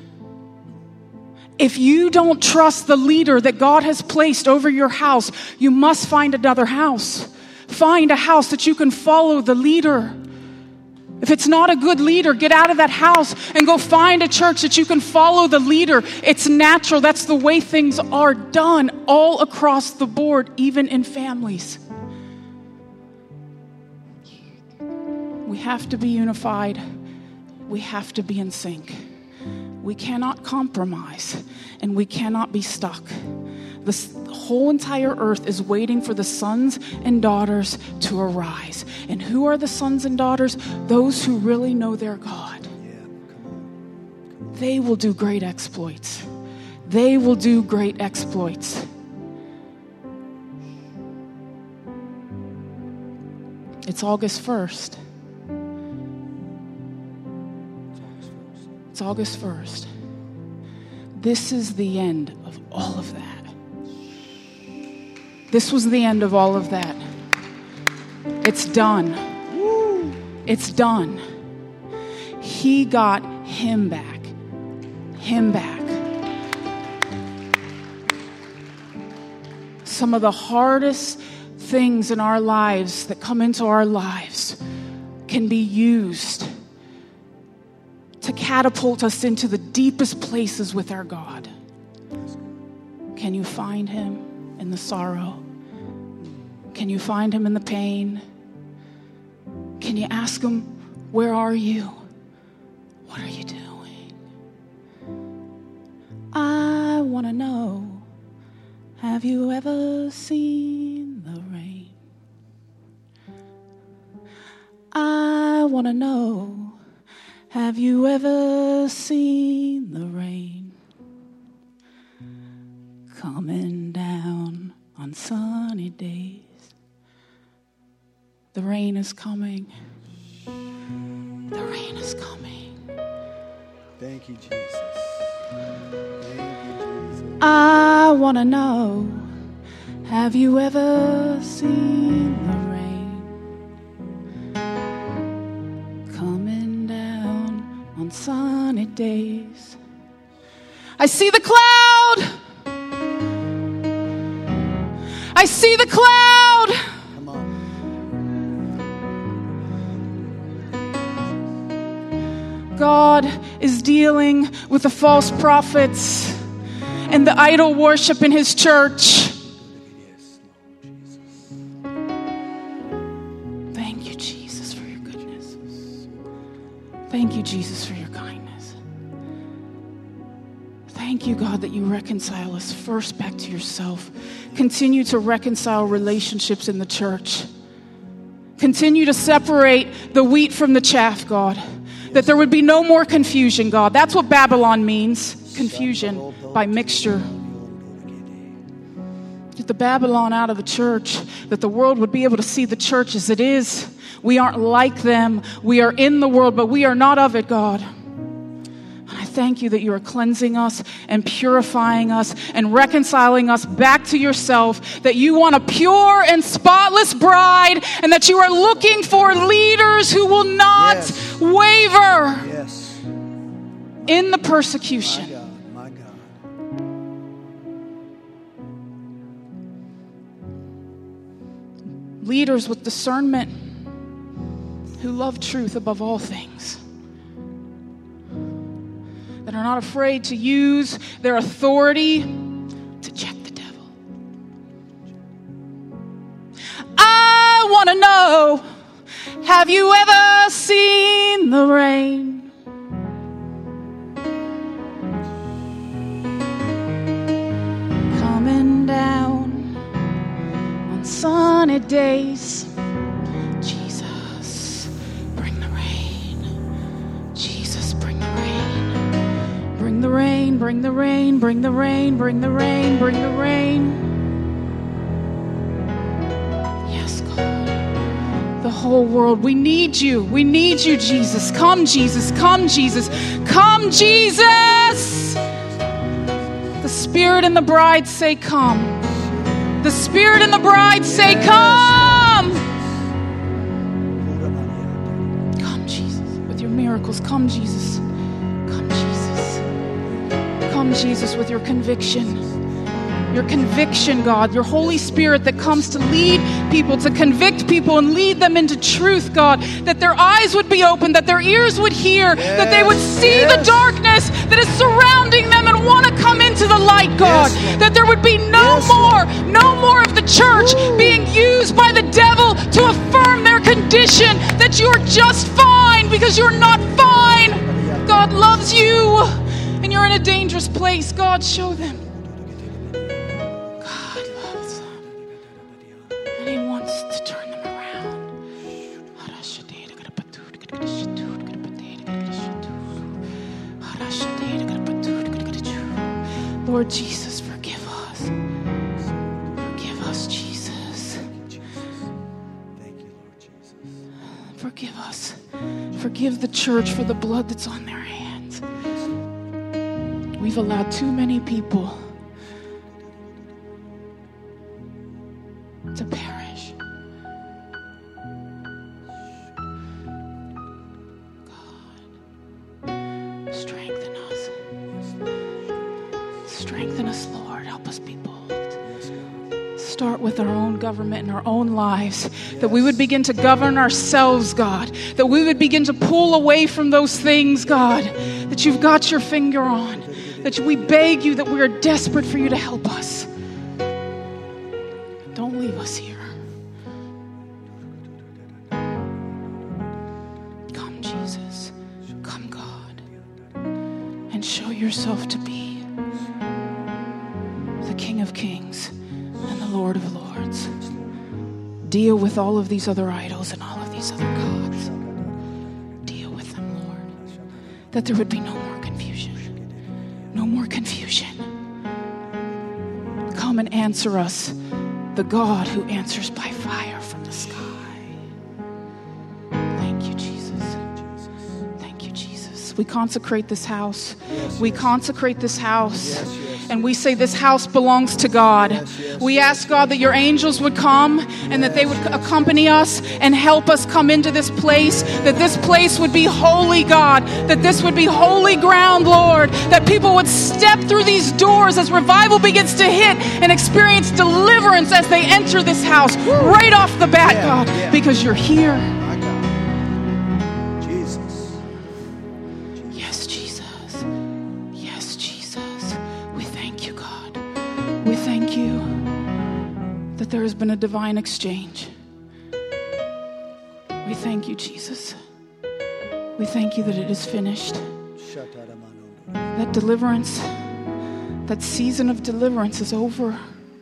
If you don't trust the leader that God has placed over your house, you must find another house. Find a house that you can follow the leader. If it's not a good leader, get out of that house and go find a church that you can follow the leader. It's natural. That's the way things are done all across the board, even in families. We have to be unified. We have to be in sync. We cannot compromise and we cannot be stuck. The whole entire earth is waiting for the sons and daughters to arise. And who are the sons and daughters? Those who really know their God. They will do great exploits. They will do great exploits. It's August 1st. It's August 1st. This is the end of all of that. This was the end of all of that. It's done. It's done. He got him back. Him back. Some of the hardest things in our lives that come into our lives can be used to catapult us into the deepest places with our God. Can you find him in the sorrow? Can you find him in the pain? Can you ask him, where are you? What are you doing? I want to know, have you ever seen the rain? I want to know, have you ever seen the rain coming down on sunny days? The rain is coming. The rain is coming. Thank you, Jesus. Thank you, Jesus. I want to know, have you ever seen the rain coming down on sunny days? I see the cloud. I see the cloud. Come on. God is dealing with the false prophets and the idol worship in his church. Thank you, Jesus, for your goodness. Thank you, Jesus, for your kindness. Thank you, God, that you reconcile us first back to yourself. Continue to reconcile relationships in the church. Continue to separate the wheat from the chaff, God. That there would be no more confusion, God. That's what Babylon means. Confusion by mixture. Get the Babylon out of the church, that the world would be able to see the church as it is. We aren't like them. We are in the world, but we are not of it, God. And I thank you that you are cleansing us and purifying us and reconciling us back to yourself, that you want a pure and spotless bride, and that you are looking for leaders who will not waver in the persecution. My God. Leaders with discernment who love truth above all things, that are not afraid to use their authority to check the devil. I want to know, have you ever seen the rain coming down on sunny days? Jesus, bring the rain. Jesus, bring the rain. Bring the rain, bring the rain, bring the rain, bring the rain, bring the rain. Yes, God. The whole world, we need you. We need you, Jesus. Come, Jesus. Come, Jesus. Come, Jesus. The Spirit and the bride say, come. The Spirit and the bride say, come. Come, Jesus, with your miracles. Come, Jesus. Come, Jesus. Come, Jesus, with your conviction. Your conviction, God. Your Holy Spirit that comes to lead people, to convict people and lead them into truth, God. That their eyes would be open, that their ears would hear, that they would see the darkness that is surrounding them and want to come into the light, God. That there would be no more of the church being used by the devil to affirm their condition, that you're just fine because you're not fine. God loves you and you're in a dangerous place. God, show them. God loves them and he wants to turn them around. Lord Jesus, forgive us. Forgive us, Jesus. Thank you, Lord Jesus. Forgive us. Forgive the church for the blood that's on their hands. We've allowed too many people to perish. God, strengthen us. Strengthen us, Lord. Help us be bold. Start with our own government and our own lives, that we would begin to govern ourselves, God, that we would begin to pull away from those things, God, that you've got your finger on, that we beg you, that we are desperate for you to help us. Don't leave us here. Come, Jesus. Come, God, and show yourself to be the King of Kings and the Lord of Lords. Deal with all of these other idols and all of these other gods. Deal with them, Lord. That there would be no more confusion. No more confusion. Come and answer us, the God who answers by fire from the sky. Thank you, Jesus. Thank you, Jesus. We consecrate this house. We consecrate this house. And we say this house belongs to God. We ask, God, that your angels would come and that they would accompany us and help us come into this place, that this place would be holy, God, that this would be holy ground, Lord, that people would step through these doors as revival begins to hit and experience deliverance as they enter this house right off the bat, God, because you're here. There has been a divine exchange. We thank you, Jesus. We thank you that it is finished. That deliverance, that season of deliverance is over.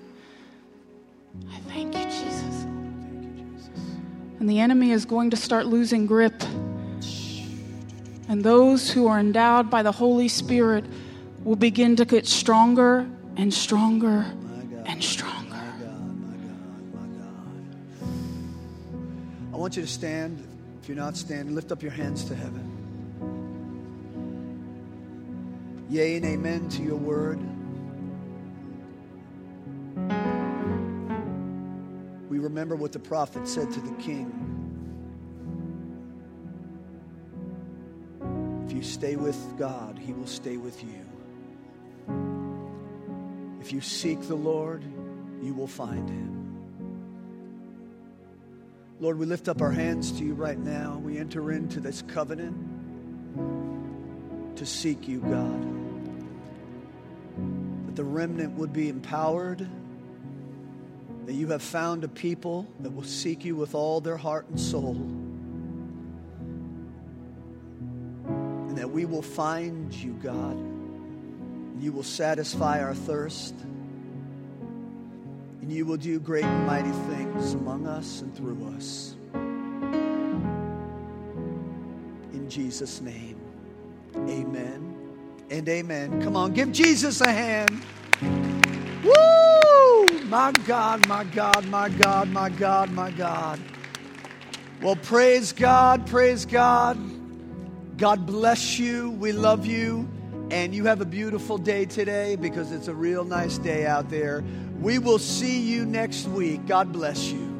I thank you, Jesus. And the enemy is going to start losing grip. And those who are endowed by the Holy Spirit will begin to get stronger and stronger and stronger. I want you to stand. If you're not standing, lift up your hands to heaven. Yea and amen to your word. We remember what the prophet said to the king. If you stay with God, he will stay with you. If you seek the Lord, you will find him. Lord, we lift up our hands to you right now. We enter into this covenant to seek you, God. That the remnant would be empowered. That you have found a people that will seek you with all their heart and soul. And that we will find you, God. You will satisfy our thirst. And you will do great and mighty things among us and through us. In Jesus' name, amen and amen. Come on, give Jesus a hand. Woo! My God, my God, my God, my God, my God. Well, praise God, praise God. God bless you. We love you. And you have a beautiful day today because it's a real nice day out there. We will see you next week. God bless you.